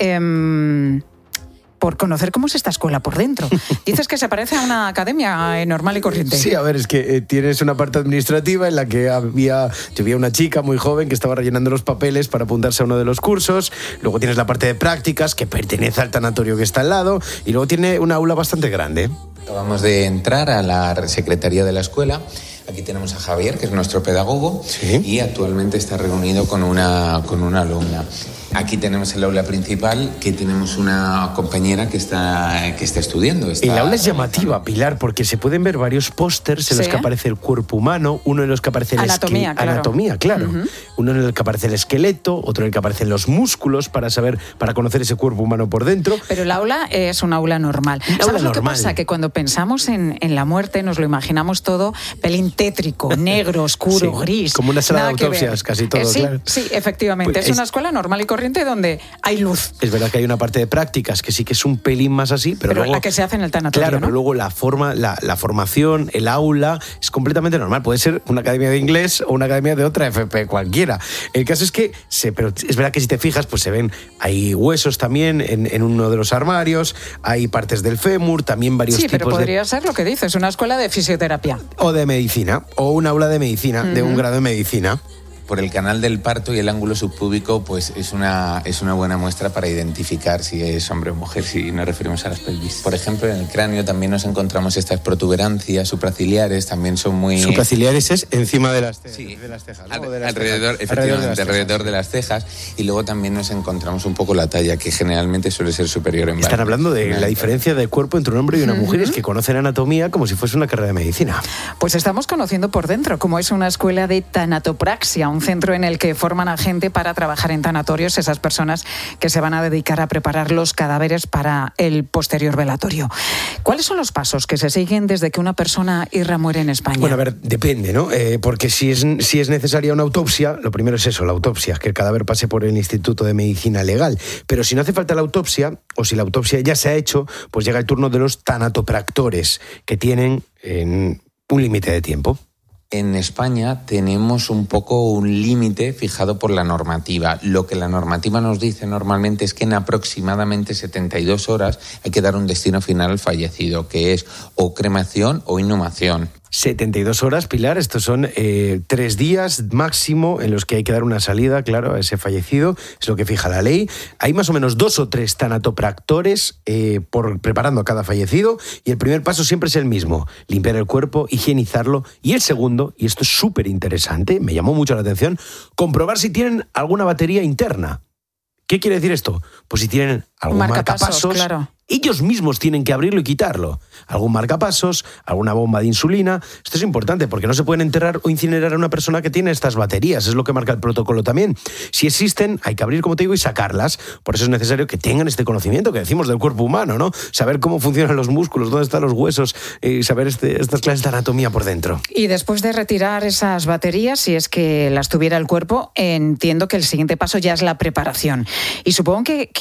eh, por conocer cómo es esta escuela por dentro. Dices que se parece a una academia normal y corriente. Sí, a ver, es que eh, tienes una parte administrativa en la que había, yo vi a una chica muy joven que estaba rellenando los papeles para apuntarse a uno de los cursos. Luego tienes la parte de prácticas, que pertenece al tanatorio que está al lado. Y luego tiene una aula bastante grande. Acabamos de entrar a la secretaría de la escuela. Aquí tenemos a Javier, que es nuestro pedagogo, ¿sí? Y actualmente está reunido con una, con una alumna. Aquí tenemos el aula principal, que tenemos una compañera que está, que está estudiando. Está... El aula es llamativa, Pilar, porque se pueden ver varios pósters en ¿sí? los que aparece el cuerpo humano, uno en los que aparece el anatomía, esque... claro. anatomía, claro. Uh-huh. Uno en el que aparece el esqueleto, otro en el que aparecen los músculos para saber, para conocer ese cuerpo humano por dentro. Pero el aula es un aula normal. Un ¿Sabes aula lo normal. que pasa? Que cuando pensamos en, en la muerte nos lo imaginamos todo pelín tétrico, negro, oscuro, sí, gris. Como una sala de autopsias, casi todo, eh, sí, claro. Sí, efectivamente. Pues es, es una escuela normal y corriente donde hay luz. Es verdad que hay una parte de prácticas que sí que es un pelín más así, pero, pero luego... la que se hace en el tanatorio, Claro, ¿no? pero luego la forma, la, la formación, el aula, es completamente normal. Puede ser una academia de inglés o una academia de otra F P, cualquiera. El caso es que, se, pero es verdad que si te fijas, pues se ven, hay huesos también en, en uno de los armarios, hay partes del fémur, también varios sí, tipos de... Sí, pero podría ser lo que dices, una escuela de fisioterapia. O de medicina, o un aula de medicina, uh-huh. de un grado de medicina. Por el canal del parto y el ángulo subpúbico, pues es una, es una buena muestra para identificar si es hombre o mujer, si nos referimos a las pelvis. Por ejemplo, en el cráneo también nos encontramos estas protuberancias supraciliares, también son muy... Supraciliares es encima de las, ce- sí. de las cejas, ¿no? De las alrededor, cejas. efectivamente, alrededor de, las alrededor de las cejas. Y luego también nos encontramos un poco la talla, que generalmente suele ser superior en Están hablando de la diferencia de cuerpo entre un hombre y una uh-huh. mujer, es que conocen anatomía como si fuese una carrera de medicina. Pues estamos conociendo por dentro cómo es una escuela de tanatopraxia, un centro en el que forman a gente para trabajar en tanatorios, esas personas que se van a dedicar a preparar los cadáveres para el posterior velatorio. ¿Cuáles son los pasos que se siguen desde que una persona Irra muere en España? Bueno, a ver, depende, ¿no? Eh, porque si es, si es necesaria una autopsia, lo primero es eso, la autopsia, que el cadáver pase por el Instituto de Medicina Legal. Pero si no hace falta la autopsia, o si la autopsia ya se ha hecho, pues llega el turno de los tanatopractores, que tienen eh, un límite de tiempo. En España tenemos un poco un límite fijado por la normativa. Lo que la normativa nos dice normalmente es que en aproximadamente setenta y dos horas hay que dar un destino final al fallecido, que es o cremación o inhumación. setenta y dos horas, Pilar, estos son eh, tres días máximo en los que hay que dar una salida, claro, a ese fallecido, es lo que fija la ley. Hay más o menos dos o tres tanatopractores eh, por, preparando a cada fallecido, y el primer paso siempre es el mismo, limpiar el cuerpo, higienizarlo, y el segundo, y esto es súper interesante, me llamó mucho la atención, comprobar si tienen alguna batería interna. ¿Qué quiere decir esto? Pues si tienen algún marcapasos, marcapasos claro. Ellos mismos tienen que abrirlo y quitarlo. Algún marcapasos, alguna bomba de insulina. Esto es importante porque no se pueden enterrar o incinerar a una persona que tiene estas baterías. Es lo que marca el protocolo también. Si existen, hay que abrir, como te digo, y sacarlas. Por eso es necesario que tengan este conocimiento que decimos del cuerpo humano, ¿no? Saber cómo funcionan los músculos, dónde están los huesos y saber este, estas clases de anatomía por dentro. Y después de retirar esas baterías, si es que las tuviera el cuerpo, entiendo que el siguiente paso ya es la preparación. Y supongo que... que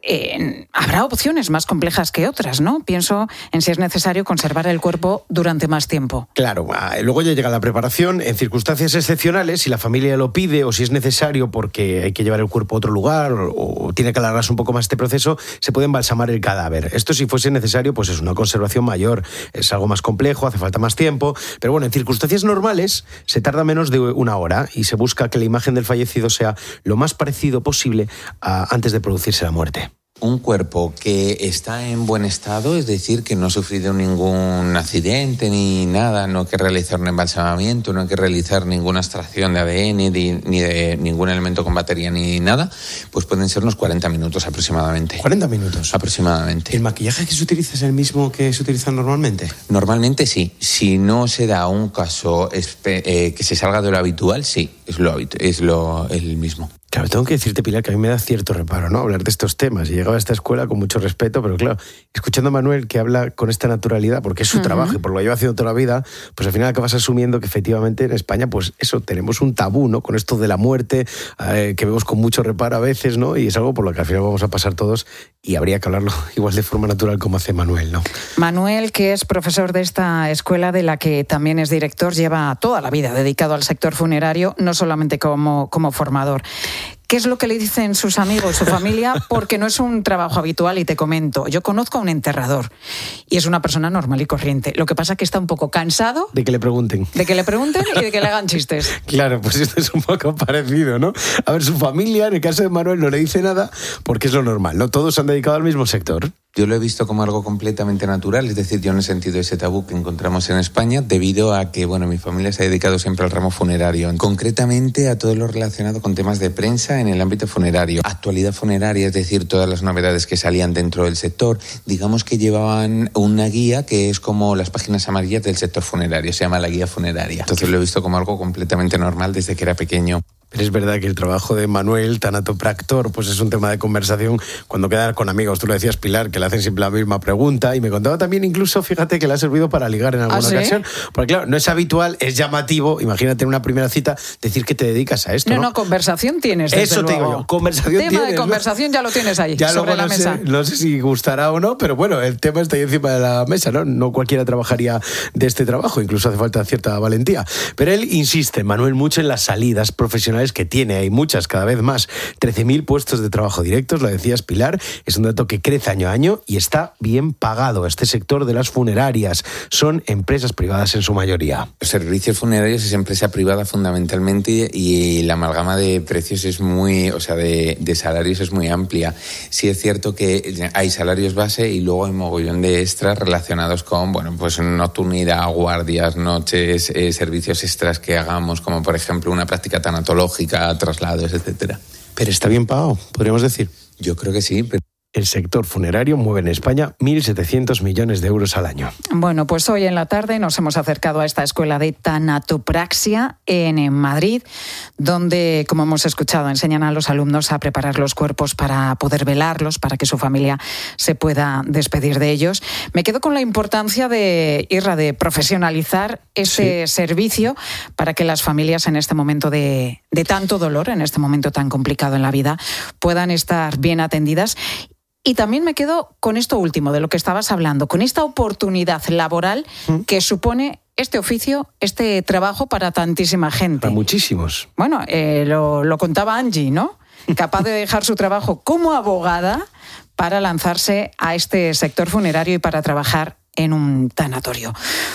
eh, habrá opciones más complejas que otras, ¿no? Pienso en si es necesario conservar el cuerpo durante más tiempo. Claro, luego ya llega la preparación. En circunstancias excepcionales, si la familia lo pide o si es necesario porque hay que llevar el cuerpo a otro lugar o, o tiene que alargarse un poco más este proceso, se puede embalsamar el cadáver. Esto, si fuese necesario, pues es una conservación mayor, es algo más complejo, hace falta más tiempo, pero bueno, en circunstancias normales se tarda menos de una hora y se busca que la imagen del fallecido sea lo más parecido posible a, antes de producirse la muerte. Un cuerpo que está en buen estado, es decir, que no ha sufrido ningún accidente ni nada, no hay que realizar un embalsamamiento, no hay que realizar ninguna extracción de A D N ni, ni de ningún elemento con batería ni nada, pues pueden ser unos cuarenta minutos aproximadamente. ¿cuarenta minutos? Aproximadamente. ¿El maquillaje que se utiliza es el mismo que se utiliza normalmente? Normalmente sí. Si no se da un caso eh, que se salga de lo habitual, sí, es lo, es lo el mismo. Claro, tengo que decirte, Pilar, que a mí me da cierto reparo, ¿no?, hablar de estos temas. Y llegaba a esta escuela con mucho respeto, pero claro, escuchando a Manuel que habla con esta naturalidad, porque es su uh-huh. trabajo y por lo que lleva haciendo toda la vida, pues al final acabas asumiendo que efectivamente en España, pues eso, tenemos un tabú, ¿no?, con esto de la muerte, eh, que vemos con mucho reparo a veces, ¿no?, y es algo por lo que al final vamos a pasar todos y habría que hablarlo igual de forma natural como hace Manuel, ¿no? Manuel, que es profesor de esta escuela de la que también es director, lleva toda la vida dedicado al sector funerario, no solamente como, como formador. ¿Qué es lo que le dicen sus amigos, su familia? Porque no es un trabajo habitual y te comento. Yo conozco a un enterrador y es una persona normal y corriente. Lo que pasa es que está un poco cansado... De que le pregunten. De que le pregunten y de que le hagan chistes. Claro, pues esto es un poco parecido, ¿no? A ver, su familia, en el caso de Manuel, no le dice nada porque es lo normal, ¿no? Todos se han dedicado al mismo sector. Yo lo he visto como algo completamente natural, es decir, yo no he sentido ese tabú que encontramos en España debido a que, bueno, mi familia se ha dedicado siempre al ramo funerario, concretamente a todo lo relacionado con temas de prensa en el ámbito funerario, actualidad funeraria, es decir, todas las novedades que salían dentro del sector. Digamos que llevaban una guía que es como las páginas amarillas del sector funerario, se llama la guía funeraria. Entonces lo he visto como algo completamente normal desde que era pequeño. Pero es verdad que el trabajo de Manuel, tanatopractor, pues es un tema de conversación cuando quedan con amigos. Tú lo decías, Pilar, que le hacen siempre la misma pregunta y me contaba también incluso, fíjate, que le ha servido para ligar en alguna ¿Ah, ¿sí? ocasión. Porque claro, no es habitual, es llamativo, imagínate en una primera cita decir que te dedicas a esto, ¿no? No, no, conversación tienes, desde Eso luego. te digo yo, conversación tema tienes. de conversación ya lo tienes ahí, ya sobre luego la no mesa. Sé, no sé si gustará o no, pero bueno, el tema está ahí encima de la mesa, ¿no? No cualquiera trabajaría de este trabajo, incluso hace falta cierta valentía. Pero él insiste, Manuel, mucho en las salidas profesionales que tiene. Hay muchas, cada vez más. trece mil puestos de trabajo directos, lo decías, Pilar, es un dato que crece año a año y está bien pagado. Este sector de las funerarias son empresas privadas en su mayoría. Los servicios funerarios es empresa privada fundamentalmente y la amalgama de precios es muy, o sea, de, de salarios es muy amplia. Sí es cierto que hay salarios base y luego hay mogollón de extras relacionados con, bueno, pues nocturnidad, guardias, noches, eh, servicios extras que hagamos, como por ejemplo una práctica tanatológica, traslados, etcétera. Pero está bien pagado, podríamos decir. Yo creo que sí, pero... El sector funerario mueve en España mil setecientos millones de euros al año. Bueno, pues hoy en la tarde nos hemos acercado a esta escuela de tanatopraxia en Madrid, donde, como hemos escuchado, enseñan a los alumnos a preparar los cuerpos para poder velarlos, para que su familia se pueda despedir de ellos. Me quedo con la importancia de, Irra, de profesionalizar ese sí. servicio para que las familias en este momento de, de tanto dolor, en este momento tan complicado en la vida, puedan estar bien atendidas. Y también me quedo con esto último, de lo que estabas hablando, con esta oportunidad laboral que supone este oficio, este trabajo para tantísima gente. Para muchísimos. Bueno, eh, lo, lo contaba Angie, ¿no? Capaz de dejar su trabajo como abogada para lanzarse a este sector funerario y para trabajar en un tanatorio.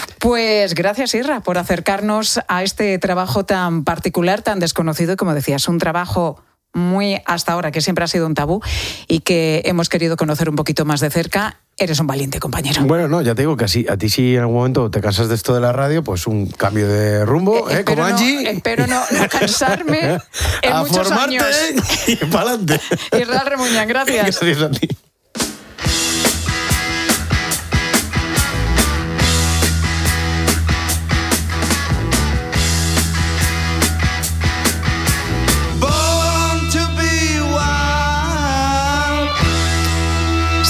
Pues gracias, Irra, por acercarnos a este trabajo tan particular, tan desconocido y, como decías, un trabajo muy hasta ahora, que siempre ha sido un tabú y que hemos querido conocer un poquito más de cerca. Eres un valiente, compañero. Bueno, no, ya te digo que así, a ti si en algún momento te cansas de esto de la radio, pues un cambio de rumbo, eh, ¿eh? Como Angie. No, espero no, no cansarme en a muchos formarte años. Y para adelante. Israel Remuñán, gracias. Gracias a ti.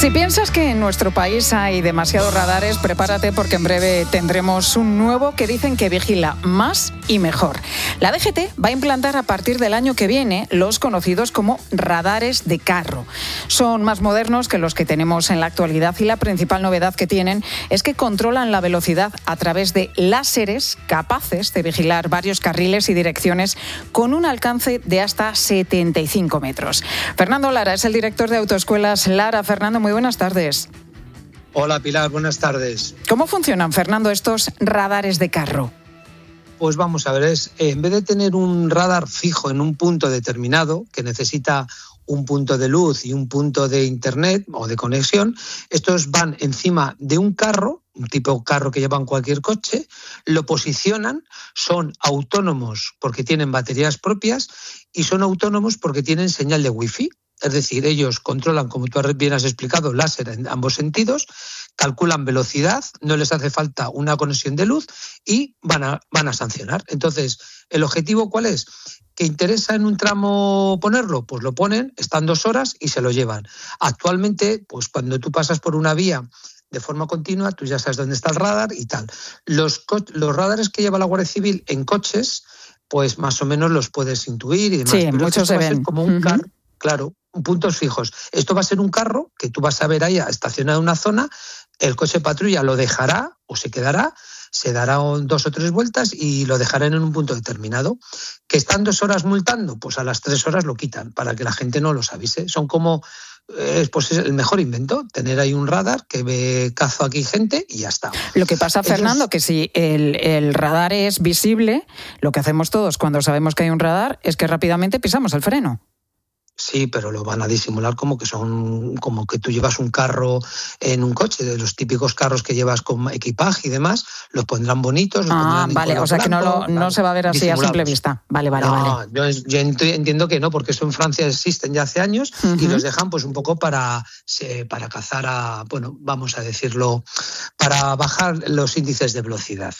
Si piensas que en nuestro país hay demasiados radares, prepárate porque en breve tendremos un nuevo que dicen que vigila más y mejor. La D G T va a implantar a partir del año que viene los conocidos como radares de carro. Son más modernos que los que tenemos en la actualidad y la principal novedad que tienen es que controlan la velocidad a través de láseres capaces de vigilar varios carriles y direcciones con un alcance de hasta setenta y cinco metros. Fernando Lara es el director de Autoescuelas Lara. Fernando, muy buenas tardes. Hola Pilar, buenas tardes. ¿Cómo funcionan, Fernando, estos radares de carro? Pues vamos a ver, es, en vez de tener un radar fijo en un punto determinado que necesita un punto de luz y un punto de internet o de conexión, estos van encima de un carro, un tipo carro que llevan cualquier coche, lo posicionan, son autónomos porque tienen baterías propias y son autónomos porque tienen señal de wifi. Es decir, ellos controlan, como tú bien has explicado, láser en ambos sentidos, calculan velocidad, no les hace falta una conexión de luz y van a, van a sancionar. Entonces, ¿el objetivo cuál es? ¿Que interesa en un tramo ponerlo? Pues lo ponen, están dos horas y se lo llevan. Actualmente, pues cuando tú pasas por una vía de forma continua, tú ya sabes dónde está el radar y tal. Los, co- los radares que lleva la Guardia Civil en coches, pues más o menos los puedes intuir y demás. Sí, Pero muchos se esto va a ser ven. como un Uh-huh. carro, claro, puntos fijos. Esto va a ser un carro que tú vas a ver ahí estacionado en una zona, el coche patrulla lo dejará o se quedará, se dará dos o tres vueltas y lo dejarán en un punto determinado. ¿Que están dos horas multando? Pues a las tres horas lo quitan para que la gente no los avise. Son como, eh, pues es el mejor invento, tener ahí un radar que ve cazo aquí gente y ya está. Lo que pasa, Fernando, Ellos... que si el, el radar es visible, lo que hacemos todos cuando sabemos que hay un radar es que rápidamente pisamos el freno. Sí, pero lo van a disimular como que son, como que tú llevas un carro en un coche, de los típicos carros que llevas con equipaje y demás, los pondrán bonitos. Los Ah, pondrán en vale, color o sea que no, blanco, lo, no claro, se va a ver así a simple disimulados. vista. Vale, vale, no, vale. Yo, yo entiendo que no, porque eso en Francia existen ya hace años Uh-huh. y los dejan pues un poco para, se, para cazar a, bueno, vamos a decirlo, para bajar los índices de velocidad.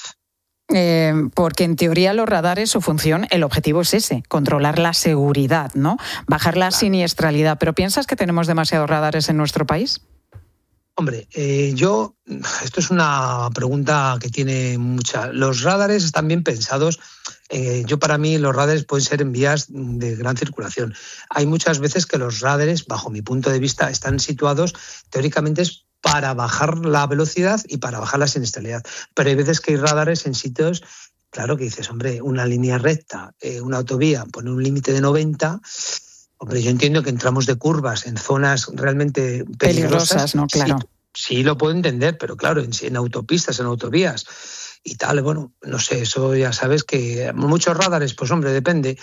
Eh, porque en teoría los radares, su función, el objetivo es ese, controlar la seguridad, ¿no? Bajar la siniestralidad. ¿Pero piensas que tenemos demasiados radares en nuestro país? Hombre, eh, yo, esto es una pregunta que tiene mucha. Los radares están bien pensados. Eh, yo para mí los radares pueden ser en vías de gran circulación. Hay muchas veces que los radares, bajo mi punto de vista, están situados teóricamente es para bajar la velocidad y para bajar la siniestralidad. Pero hay veces que hay radares en sitios, claro, que dices, hombre, una línea recta, eh, una autovía, poner un límite de noventa... Hombre, yo entiendo que entramos de curvas en zonas realmente peligrosas. Peligrosas, ¿no? Claro. Sí, sí lo puedo entender, pero claro, en, en autopistas, en autovías y tal, bueno, no sé, eso ya sabes que muchos radares, pues hombre, depende.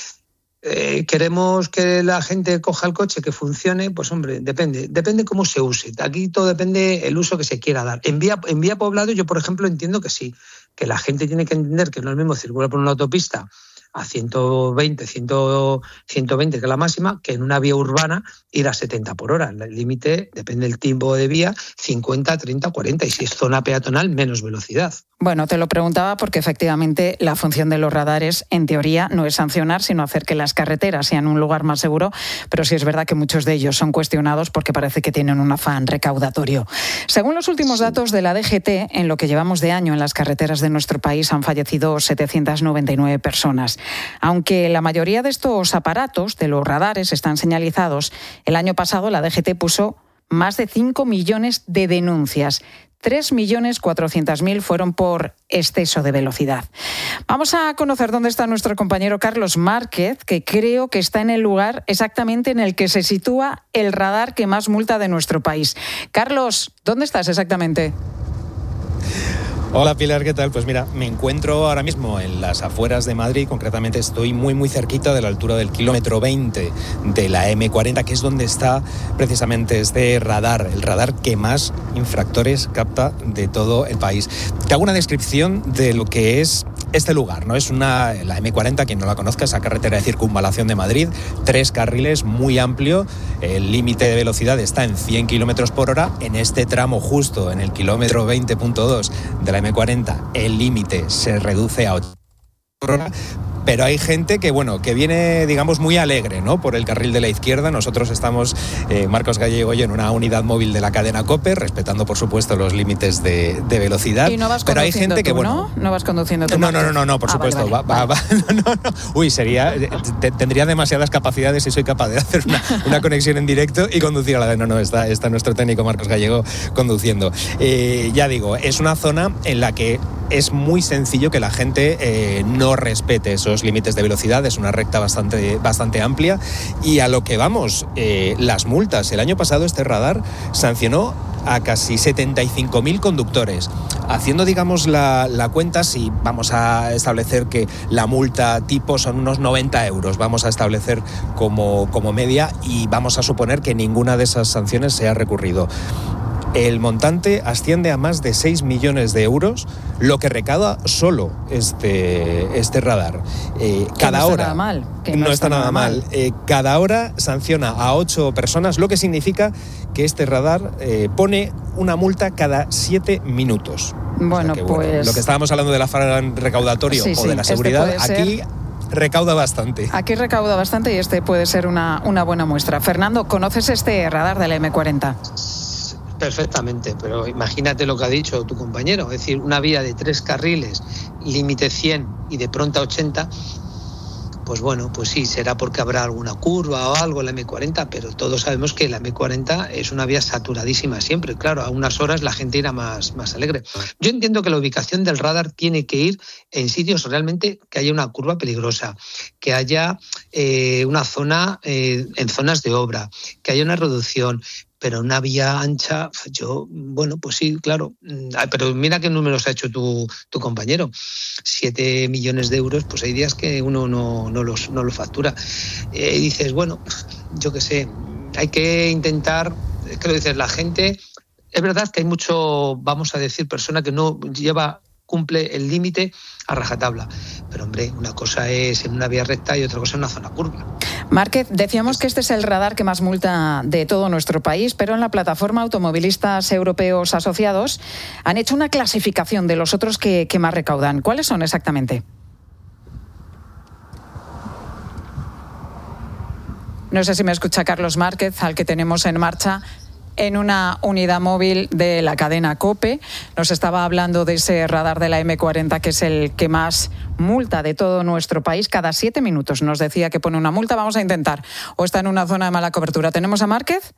Eh, queremos que la gente coja el coche, que funcione, pues hombre, depende, depende cómo se use. Aquí todo depende el uso que se quiera dar. En vía, en vía poblado yo, por ejemplo, entiendo que sí, que la gente tiene que entender que no es lo mismo circular por una autopista a ciento veinte, cien, ciento veinte, que es la máxima, que en una vía urbana ir a setenta por hora. El límite, depende del tipo de vía, cincuenta, treinta, cuarenta. Y si es zona peatonal, menos velocidad. Bueno, te lo preguntaba porque efectivamente la función de los radares, en teoría, no es sancionar, sino hacer que las carreteras sean un lugar más seguro, pero sí es verdad que muchos de ellos son cuestionados porque parece que tienen un afán recaudatorio. Según los últimos datos de la D G T, en lo que llevamos de año en las carreteras de nuestro país han fallecido setecientas noventa y nueve personas. Aunque la mayoría de estos aparatos, de los radares, están señalizados, el año pasado la D G T puso más de cinco millones de denuncias. tres millones cuatrocientos mil fueron por exceso de velocidad. Vamos a conocer dónde está nuestro compañero Carlos Márquez, que creo que está en el lugar exactamente en el que se sitúa el radar que más multa de nuestro país. Carlos, ¿dónde estás exactamente? Hola Pilar, ¿qué tal? Pues mira, me encuentro ahora mismo en las afueras de Madrid, concretamente estoy muy muy cerquita de la altura del kilómetro veinte de la eme cuarenta, que es donde está precisamente este radar, el radar que más infractores capta de todo el país. Te hago una descripción de lo que es este lugar, ¿no? Es una, la eme cuarenta, quien no la conozca, esa carretera de circunvalación de Madrid, tres carriles, muy amplio, el límite de velocidad está en cien kilómetros por hora, en este tramo justo, en el kilómetro veinte punto dos de la eme cuarenta, el límite se reduce a ochenta por hora, pero hay gente que, bueno, que viene, digamos, muy alegre, ¿no? Por el carril de la izquierda. Nosotros estamos, eh, Marcos Gallego y yo, en una unidad móvil de la cadena COPE, respetando, por supuesto, los límites de, de velocidad. Y no vas pero hay conduciendo gente tú, que, bueno, ¿no? No vas conduciendo tú. No, no, no, no, no, por ah, supuesto. Vale, vale, va, vale. va, va, no, no, no. Uy, sería, te, tendría demasiadas capacidades si soy capaz de hacer una, una conexión en directo y conducir a la vez. No, no, está, está nuestro técnico Marcos Gallego conduciendo. Eh, ya digo, es una zona en la que es muy sencillo que la gente eh, no respete esos límites de velocidad. Es una recta bastante, bastante amplia. Y a lo que vamos, eh, las multas. El año pasado este radar sancionó a casi setenta y cinco mil conductores. Haciendo, digamos, la, la cuenta, si vamos a establecer que la multa tipo son unos noventa euros, vamos a establecer como, como media, y vamos a suponer que ninguna de esas sanciones se ha recurrido. El montante asciende a más de seis millones de euros, lo que recauda solo este, este radar. Eh, cada no está hora. Nada mal, que no, no está, está nada mal. mal. Eh, cada hora sanciona a ocho personas, lo que significa que este radar eh, pone una multa cada siete minutos. Bueno, o sea que, pues. Bueno, lo que estábamos hablando del afán recaudatorio sí, o sí, de la seguridad, este aquí ser... recauda bastante. Aquí recauda bastante y este puede ser una, una buena muestra. Fernando, ¿conoces este radar de la eme cuarenta? Perfectamente, pero imagínate lo que ha dicho tu compañero, es decir, una vía de tres carriles, límite cien y de pronto a ochenta, pues bueno, pues sí, será porque habrá alguna curva o algo en la eme cuarenta, pero todos sabemos que la eme cuarenta es una vía saturadísima siempre. Claro, a unas horas la gente irá más, más alegre. Yo entiendo que la ubicación del radar tiene que ir en sitios realmente que haya una curva peligrosa, que haya eh, una zona, eh, en zonas de obra, que haya una reducción. Pero una vía ancha, yo, bueno, pues sí, claro. Pero mira qué números ha hecho tu, tu compañero. Siete millones de euros, pues hay días que uno no, no, los, no los factura. Eh, y dices, bueno, yo qué sé, hay que intentar, creo que dices, la gente, es verdad que hay mucho, vamos a decir, persona que no lleva, cumple el límite a rajatabla. Pero, hombre, una cosa es en una vía recta y otra cosa en una zona curva. Márquez, decíamos que este es el radar que más multa de todo nuestro país, pero en la plataforma Automovilistas Europeos Asociados han hecho una clasificación de los otros que, que más recaudan. ¿Cuáles son exactamente? No sé si me escucha Carlos Márquez, al que tenemos en marcha en una unidad móvil de la cadena COPE. Nos estaba hablando de ese radar de la eme cuarenta, que es el que más multa de todo nuestro país. Cada siete minutos nos decía que pone una multa. Vamos a intentar. O está en una zona de mala cobertura. ¿Tenemos a Márquez?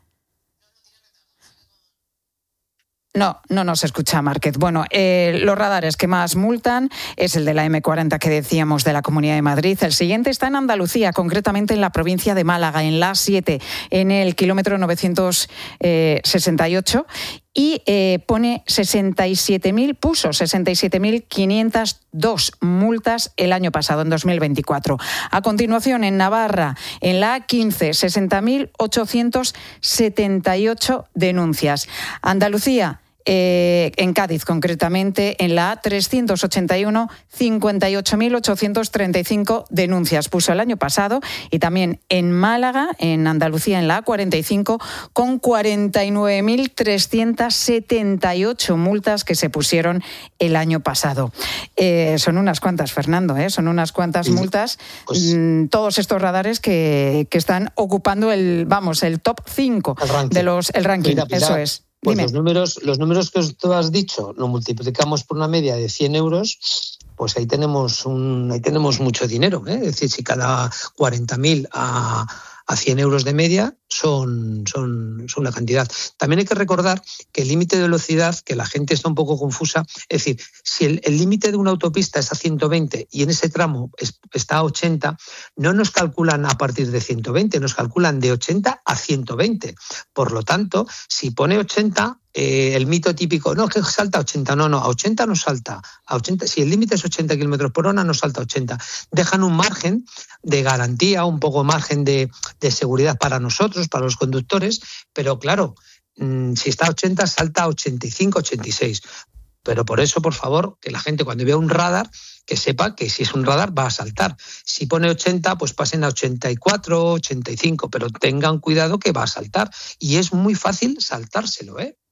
No, no nos escucha Márquez. Bueno, eh, los radares que más multan es el de la eme cuarenta que decíamos de la Comunidad de Madrid. El siguiente está en Andalucía, concretamente en la provincia de Málaga, en la A siete, en el kilómetro novecientos sesenta y ocho. Y eh, pone sesenta y siete mil, puso sesenta y siete mil quinientas dos multas el año pasado, en dos mil veinticuatro. A continuación, en Navarra, en la A quince, sesenta mil ochocientos setenta y ocho denuncias. Andalucía, Eh, en Cádiz, concretamente, en la A trescientos ochenta y uno, cincuenta y ocho mil ochocientos treinta y cinco denuncias puso el año pasado, y también en Málaga, en Andalucía, en la A cuarenta y cinco, con cuarenta y nueve mil trescientos setenta y ocho multas que se pusieron el año pasado. Eh, son unas cuantas, Fernando, ¿eh? son unas cuantas sí, multas. Pues, mmm, todos estos radares que, que están ocupando el, vamos, el top cinco de los, el ranking. Mira, Pilar, eso es. Pues los números, los números que tú has dicho, lo multiplicamos por una media de cien euros, pues ahí tenemos un, ahí tenemos mucho dinero, ¿eh? Es decir, si cada cuarenta mil a, a cien euros de media son, son, son una cantidad. También hay que recordar que el límite de velocidad, que la gente está un poco confusa, es decir, si el límite de una autopista es a ciento veinte y en ese tramo es, está a ochenta, no nos calculan a partir de ciento veinte, nos calculan de ochenta a ciento veinte. Por lo tanto, si pone ochenta, eh, el mito típico, no, que salta a ochenta, no, no, a ochenta no salta. A ochenta, si el límite es ochenta kilómetros por hora, no salta a ochenta. Dejan un margen de garantía, un poco margen de, de seguridad para nosotros, para los conductores, pero claro, mmm, si está a ochenta, salta a ochenta y cinco, ochenta y seis. Pero por eso, por favor, que la gente cuando vea un radar, que sepa que si es un radar va a saltar. Si pone ochenta, pues pasen a ochenta y cuatro, ochenta y cinco, pero tengan cuidado que va a saltar. Y es muy fácil saltárselo, ¿eh?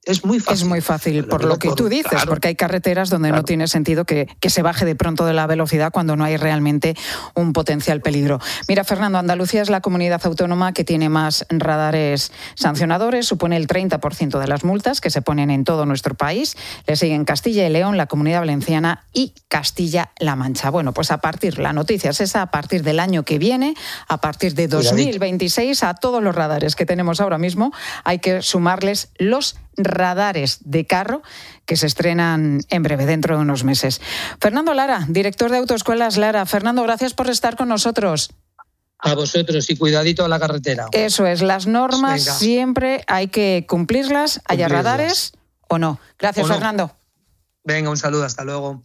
Es muy fácil. Es muy fácil, por Lo lo que por- tú dices, claro. porque hay carreteras donde Claro. no tiene sentido que, que se baje de pronto de la velocidad cuando no hay realmente un potencial peligro. Mira, Fernando, Andalucía es la comunidad autónoma que tiene más radares sancionadores, supone el treinta por ciento de las multas que se ponen en todo nuestro país. Le siguen Castilla y León, la Comunidad Valenciana y Castilla-La Mancha. Bueno, pues a partir, la noticia es esa, a partir del año que viene, a partir de dos mil veintiséis, a todos los radares que tenemos ahora mismo, hay que sumarles los radares de carro que se estrenan en breve, dentro de unos meses. Fernando Lara, director de Autoescuelas Lara. Fernando, gracias por estar con nosotros. A vosotros y cuidadito a la carretera. Eso es, las normas Venga. siempre hay que cumplirlas, haya Cumplirlas. radares o no. Gracias, O no. Fernando. Venga, un saludo, hasta luego.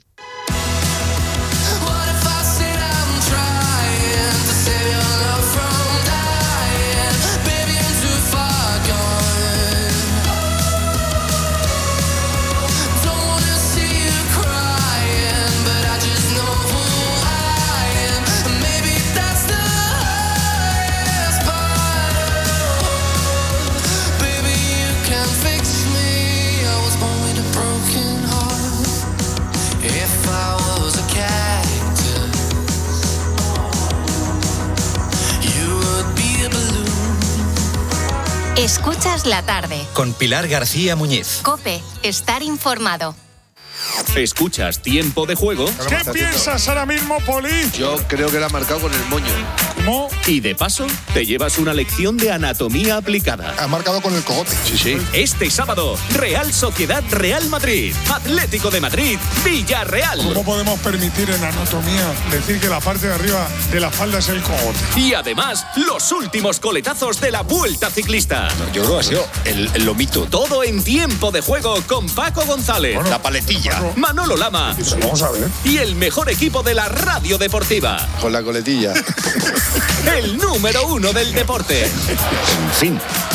Escuchas la tarde. Con Pilar García Muñiz. COPE. Estar informado. Escuchas Tiempo de Juego. ¿Qué piensas ahora mismo, Poli? Yo creo que la ha marcado con el moño. ¿Cómo? Y de paso, te llevas una lección de anatomía aplicada. Ha marcado con el cogote. Sí, sí. Este sábado, Real Sociedad Real Madrid. Atlético de Madrid, Villarreal. ¿Cómo podemos permitir en anatomía decir que la parte de arriba de la falda es el cogote? Y además, los últimos coletazos de la Vuelta Ciclista. Yo creo que ha sido el, el lomito. Todo en Tiempo de Juego con Paco González. La paletilla. Manolo Lama. Vamos a ver. Y el mejor equipo de la radio deportiva. Con la coletilla. El número uno del deporte. En fin.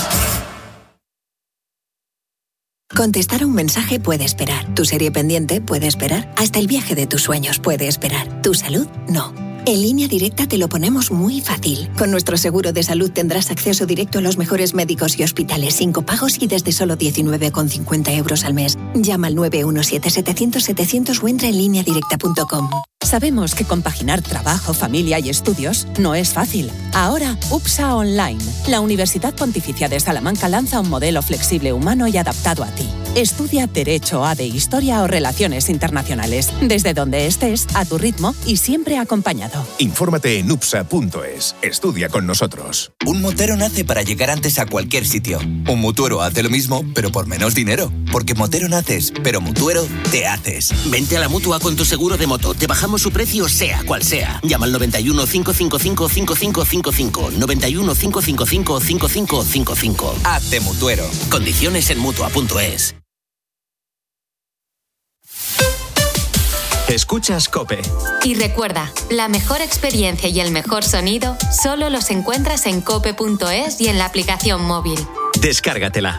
Contestar a un mensaje puede esperar. Tu serie pendiente puede esperar. Hasta el viaje de tus sueños puede esperar. Tu salud, no. En Línea Directa te lo ponemos muy fácil. Con nuestro seguro de salud tendrás acceso directo a los mejores médicos y hospitales sin copagos y desde solo diecinueve con cincuenta euros al mes. Llama al nueve uno siete, setecientos, setecientos o entra en línea directa punto com. Sabemos que compaginar trabajo, familia y estudios no es fácil. Ahora, UPSA Online. La Universidad Pontificia de Salamanca lanza un modelo flexible, humano y adaptado a ti. Estudia Derecho, A D E, Historia o Relaciones Internacionales. Desde donde estés, a tu ritmo y siempre acompañado. Infórmate en upsa punto es. Estudia con nosotros. Un motero nace para llegar antes a cualquier sitio. Un mutuero hace lo mismo, pero por menos dinero. Porque motero naces, pero mutuero te haces. Vente a la Mutua con tu seguro de moto. Te bajamos su precio sea cual sea. Llama al noventa y uno, cincuecientos cincuenta y cinco, cinco cinco cinco cinco. noventa y uno, cincuecientos cincuenta y cinco, cinco cinco cinco cinco. Hazte mutuero. Condiciones en mutua punto es. Escuchas COPE. Y recuerda, la mejor experiencia y el mejor sonido solo los encuentras en cope punto es y en la aplicación móvil. Descárgatela.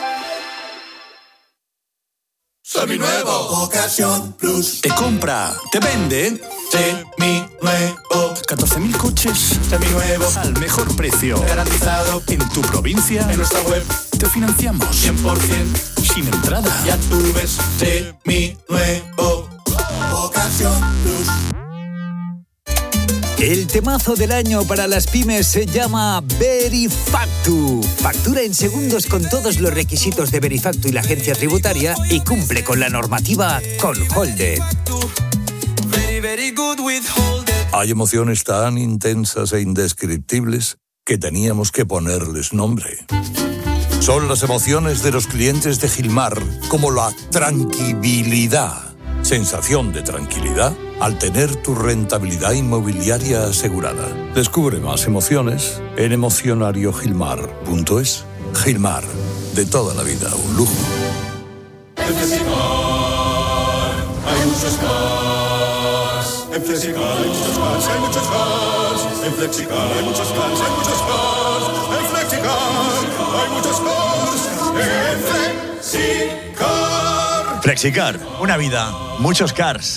Seminuevo. Ocasión Plus. Te compra, te vende. Seminuevo. catorce mil coches. Seminuevos. Al mejor precio. Garantizado. En tu provincia. En nuestra web. Te financiamos. cien por ciento. Sin entrada. Ya tú ves. Seminuevo. Ocasión Plus. El temazo del año para las pymes se llama Verifactu. Factura en segundos con todos los requisitos de Verifactu y la agencia tributaria y cumple con la normativa con Holded. Hay emociones tan intensas e indescriptibles que teníamos que ponerles nombre. Son las emociones de los clientes de Gilmar, como la tranquilidad. Sensación de tranquilidad al tener tu rentabilidad inmobiliaria asegurada. Descubre más emociones en emocionario gilmar punto es. Gilmar, de toda la vida, un lujo. En Flexicar hay muchos cars. En Flexicar hay muchos cars, hay muchos cars. En Flexicar hay muchos cars, hay muchos cars. En Flexicar hay muchos cars. En Flexicar. Flexicar, una vida, muchos cars.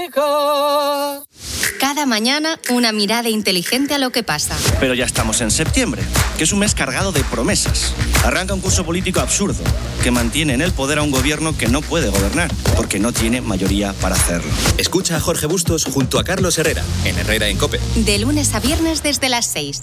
Cada mañana una mirada inteligente a lo que pasa. Pero ya estamos en septiembre, que es un mes cargado de promesas. Arranca un curso político absurdo, que mantiene en el poder a un gobierno que no puede gobernar, porque no tiene mayoría para hacerlo. Escucha a Jorge Bustos junto a Carlos Herrera, en Herrera en COPE. De lunes a viernes desde las seis.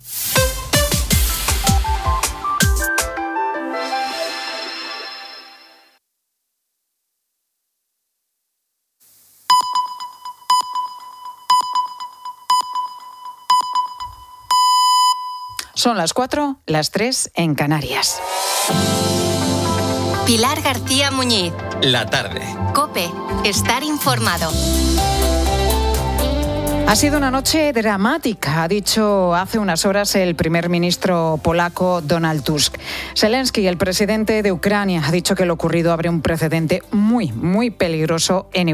Son las cuatro, las tres en Canarias. Pilar García Muñiz. La tarde. COPE. Estar informado. Ha sido una noche dramática, ha dicho hace unas horas el primer ministro polaco Donald Tusk. Zelensky, el presidente de Ucrania, ha dicho que lo ocurrido abre un precedente muy, muy peligroso en Europa.